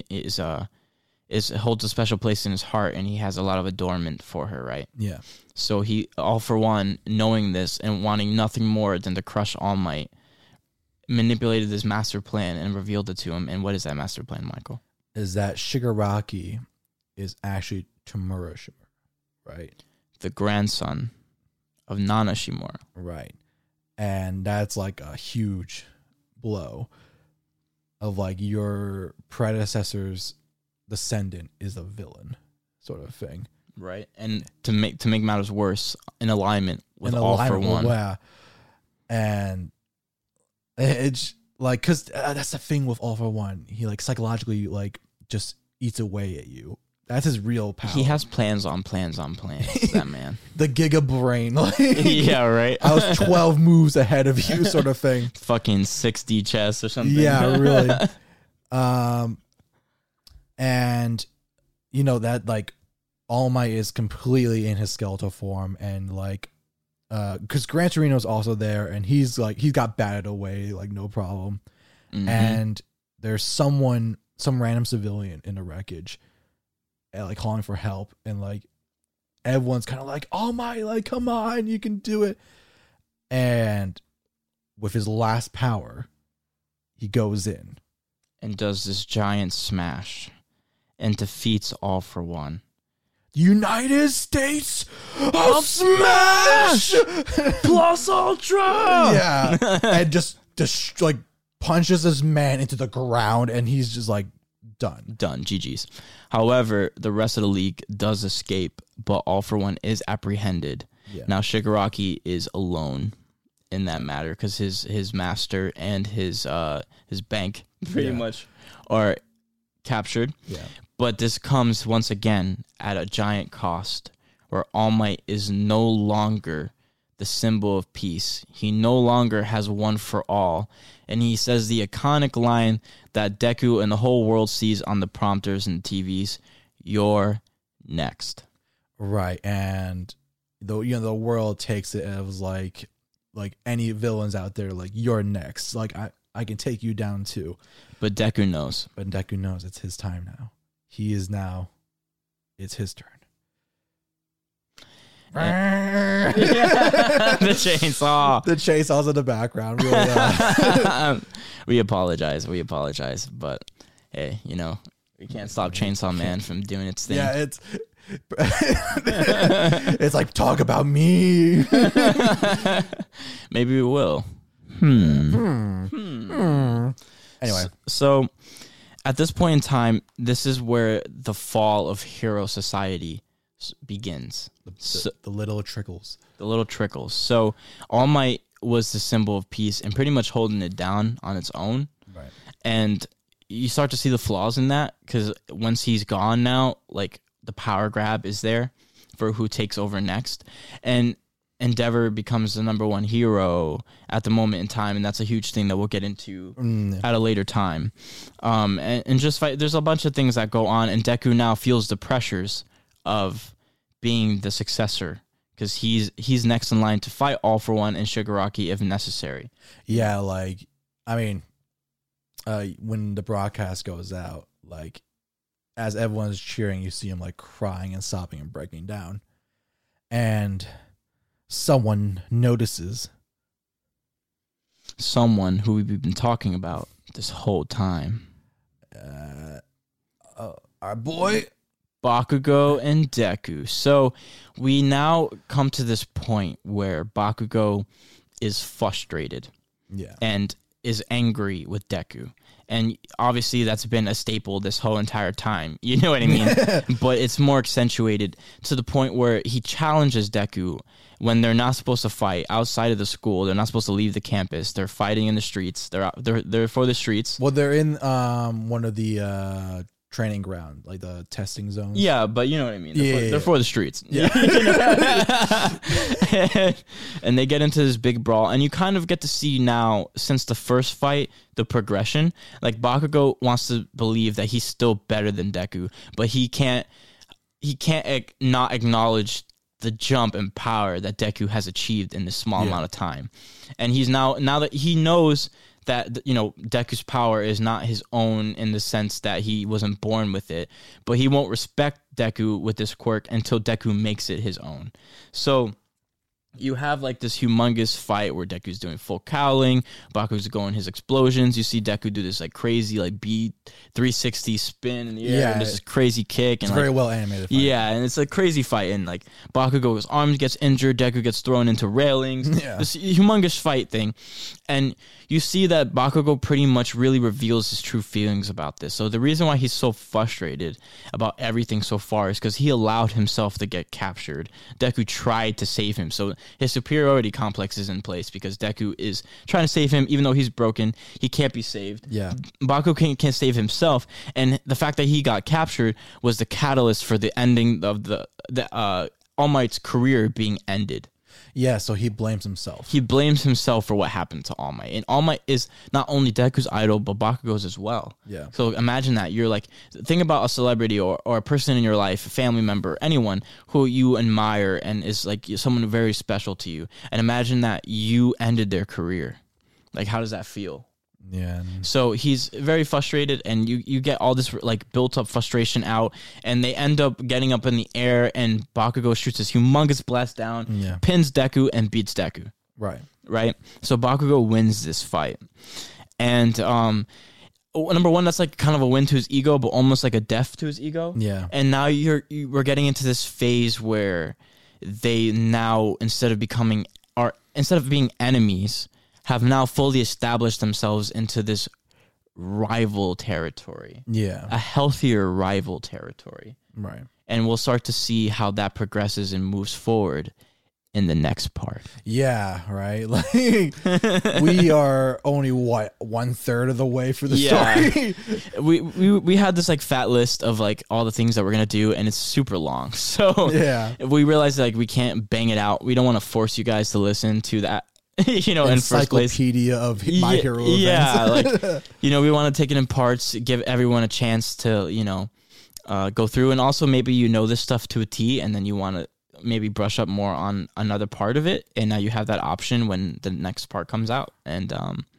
holds a special place in his heart, and he has a lot of adornment for her, right? Yeah. So he, All for One, knowing this and wanting nothing more than to crush All Might, manipulated this master plan and revealed it to him. And what is that master plan, Michael? Is that Shigaraki is actually Tamura Shimura, right? The grandson of Nana Shimura. Right. And that's a huge blow of your predecessor's descendant is a villain sort of thing. Right. And to make matters worse, in alignment with All for One. Yeah. And it's like, because that's the thing with All for One. He like psychologically like just eats away at you. That's his real power. He has plans on plans on plans. That man. The Giga Brain. Like, yeah, right. I was 12 moves ahead of you, sort of thing. Fucking 6D chess or something. Yeah, really. And you know that like All Might is completely in his skeletal form, and like because Gran Torino's also there, and he's got batted away like no problem. Mm-hmm. And there's some random civilian in the wreckage, and like calling for help, and like everyone's kind of like, All Might, like, come on, you can do it. And with his last power, he goes in and does this giant smash and defeats All for One. United States of Smash Plus Ultra. Yeah. And just like punches this man into the ground, and he's just like done. GG's. However, the rest of the league does escape, but All for One is apprehended. Yeah. Now Shigaraki is alone in that matter because his master and his bank pretty much are captured. Yeah. But this comes once again at a giant cost, where All Might is no longer the symbol of peace. He no longer has one for all. And he says the iconic line that Deku and the whole world sees on the prompters and TVs, "You're next." Right. And the world takes it as like any villains out there, like, you're next. Like I can take you down too. But Deku knows. It's his time now. It's his turn. The chainsaw. The chainsaw's in the background. Really, We apologize, but hey, we can't stop Chainsaw Man from doing its thing. Yeah, it's like, talk about me. Maybe we will. Anyway, so at this point in time, this is where the fall of Hero Society begins. The little trickles. The little trickles. So All Might was the symbol of peace and pretty much holding it down on its own. Right. And you start to see the flaws in that, because once he's gone now, like, the power grab is there for who takes over next. And Endeavor becomes the number one hero at the moment in time, and that's a huge thing that we'll get into at a later time. And just there's a bunch of things that go on, and Deku now feels the pressures of being the successor, because he's next in line to fight All for One and Shigaraki if necessary. Yeah, like, I mean, when the broadcast goes out, like, as everyone's cheering, you see him like crying and sobbing and breaking down, and someone notices. Someone who we've been talking about this whole time. Our boy Bakugo and Deku. So we now come to this point where Bakugo is frustrated. Yeah. And is angry with Deku. And obviously that's been a staple this whole entire time. You know what I mean? But it's more accentuated to the point where he challenges Deku when they're not supposed to fight outside of the school. They're not supposed to leave the campus. They're fighting in the streets. They're for the streets. Well, they're in one of the training ground, like the testing zones. Yeah, but you know what I mean. They're for the streets. Yeah. And they get into this big brawl, and you kind of get to see now, since the first fight, the progression. Like, Bakugo wants to believe that he's still better than Deku, but he can't not acknowledge the jump in power that Deku has achieved in this small amount of time. And he's now that he knows that, Deku's power is not his own in the sense that he wasn't born with it, but he won't respect Deku with this quirk until Deku makes it his own. So you have like this humongous fight where Deku's doing full cowling, Baku's going his explosions. You see Deku do this like crazy like B360 spin in the air, and this crazy kick. It's and very well animated fight. Yeah, and it's a crazy fight, and like Bakugo's arm gets injured, Deku gets thrown into railings. Yeah. This humongous fight thing. And you see that Bakugo pretty much really reveals his true feelings about this. So the reason why he's so frustrated about everything so far is because he allowed himself to get captured. Deku tried to save him. So his superiority complex is in place because Deku is trying to save him, even though he's broken. He can't be saved. Yeah. Bakugo can't save himself, and the fact that he got captured was the catalyst for the ending of the All Might's career being ended. Yeah, so he blames himself. He blames himself for what happened to All Might. And All Might is not only Deku's idol, but Bakugo's as well. Yeah. So imagine that. You're like, think about a celebrity or a person in your life, a family member, anyone who you admire and is like someone very special to you. And imagine that you ended their career. Like, how does that feel? Yeah. So he's very frustrated, and you get all this like built up frustration out, and they end up getting up in the air, and Bakugo shoots this humongous blast down, pins Deku, and beats Deku. Right. So Bakugo wins this fight, and number one, that's like kind of a win to his ego, but almost like a death to his ego. Yeah. And now we're getting into this phase where they now instead of being enemies, have now fully established themselves into this rival territory. Yeah. A healthier rival territory. Right. And we'll start to see how that progresses and moves forward in the next part. Yeah, right. Like we are only 1/3 of the way through the story. we had this like fat list of like all the things that we're gonna do, and it's super long. So we realized like we can't bang it out. We don't want to force you guys to listen to that. In first place, encyclopedia of My Hero events. Yeah, like we want to take it in parts, give everyone a chance to go through, and also maybe this stuff to a T, and then you want to maybe brush up more on another part of it, and now you have that option when the next part comes out. And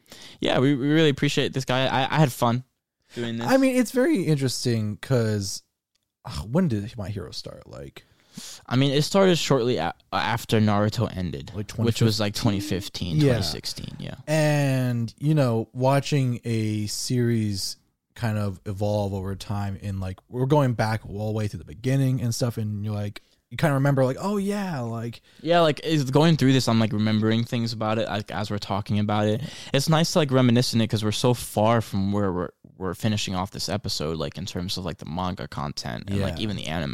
we really appreciate this guy. I had fun doing this. I mean, it's very interesting because when did My Hero start? Like, I mean, it started shortly after Naruto ended, which was like 2015, 2016, yeah. And, watching a series kind of evolve over time, and like we're going back all the way to the beginning and stuff, and you're like, you kind of remember like, oh yeah, like going through this, I'm like remembering things about it like as we're talking about it. It's nice to like reminisce in it because we're so far from where we're finishing off this episode, like in terms of like the manga content and like even the anime,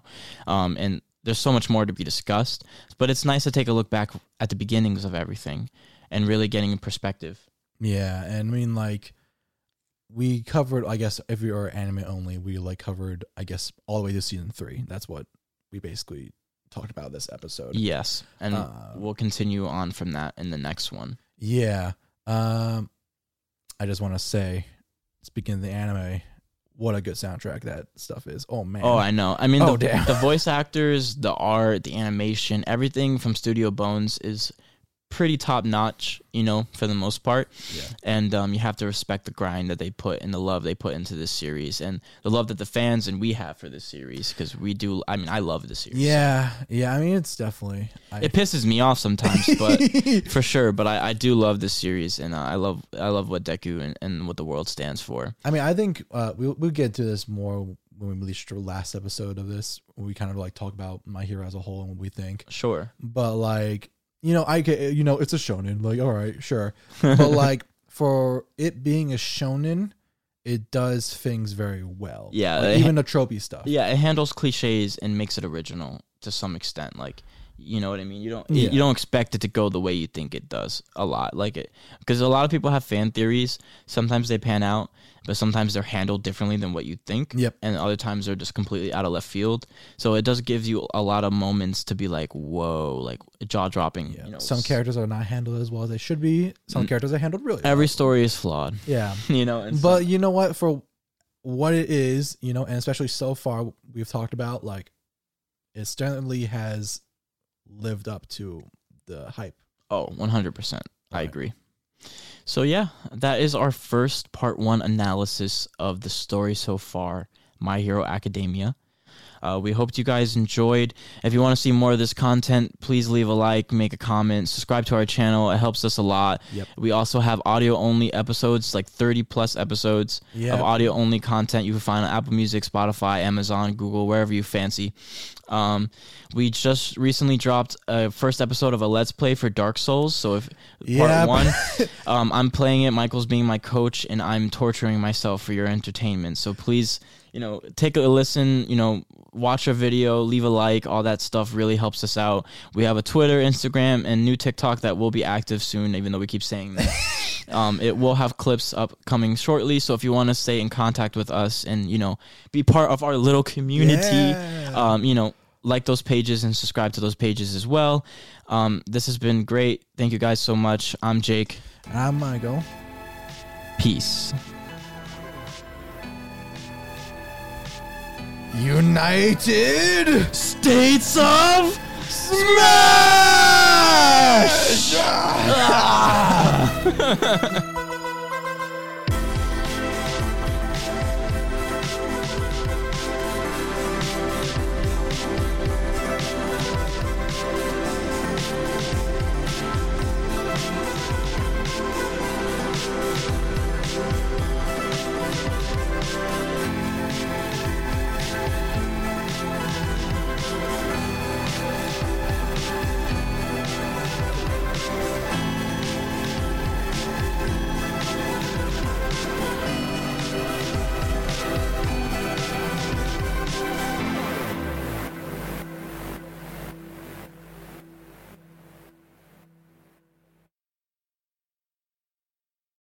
and there's so much more to be discussed, but it's nice to take a look back at the beginnings of everything and really getting in perspective. Yeah, and I mean, like, we covered, I guess, if we are anime only, we like covered, I guess, all the way to season 3. That's what we basically talked about this episode. Yes, and we'll continue on from that in the next one. Yeah. I just want to say, speaking of the anime, what a good soundtrack that stuff is. Oh, man. Oh, I know. I mean, damn. The voice actors, the art, the animation, everything from Studio Bones is pretty top notch, for the most part. Yeah. And you have to respect the grind that they put and the love they put into this series, and the love that the fans and we have for this series, because we do. I mean, I love the series. Yeah. I mean, it's definitely. It pisses me off sometimes, but for sure. But I do love this series, and I love what Deku and what the world stands for. I mean, I think we'll get to this more when we release the last episode of this, when we kind of like talk about My Hero as a whole and what we think. Sure. But like, I get, it's a shonen. Like, all right, sure. But like, for it being a shonen, it does things very well. Yeah. Like, even the tropey stuff. Yeah, it handles cliches and makes it original to some extent. Like, you know what I mean? You don't expect it to go the way you think it does a lot. Like it, because a lot of people have fan theories. Sometimes they pan out, but sometimes they're handled differently than what you think. Yep. And other times they're just completely out of left field. So it does give you a lot of moments to be like, whoa, like jaw dropping. Yeah. Some characters are not handled as well as they should be. Some characters are handled really well. Every story is flawed. Yeah. But you know what? For what it is, and especially so far we've talked about, like, it certainly has lived up to the hype. Oh, 100%. I agree. So yeah, that is our first part 1 analysis of the story so far, My Hero Academia. We hope you guys enjoyed. If you want to see more of this content, please leave a like, make a comment, subscribe to our channel. It helps us a lot. Yep. We also have audio-only episodes, like 30-plus episodes of audio-only content you can find on Apple Music, Spotify, Amazon, Google, wherever you fancy. We just recently dropped a first episode of a Let's Play for Dark Souls. So if part 1, I'm playing it, Michael's being my coach, and I'm torturing myself for your entertainment. So please, take a listen, watch our video, leave a like, all that stuff really helps us out. We have a Twitter, Instagram, and new TikTok that will be active soon, even though we keep saying that. It will have clips upcoming shortly, so if you want to stay in contact with us and, you know, be part of our little community, you know, like those pages and subscribe to those pages as well. This has been great. Thank you guys so much. I'm Jake. And I'm Michael. Peace. United States of Smash!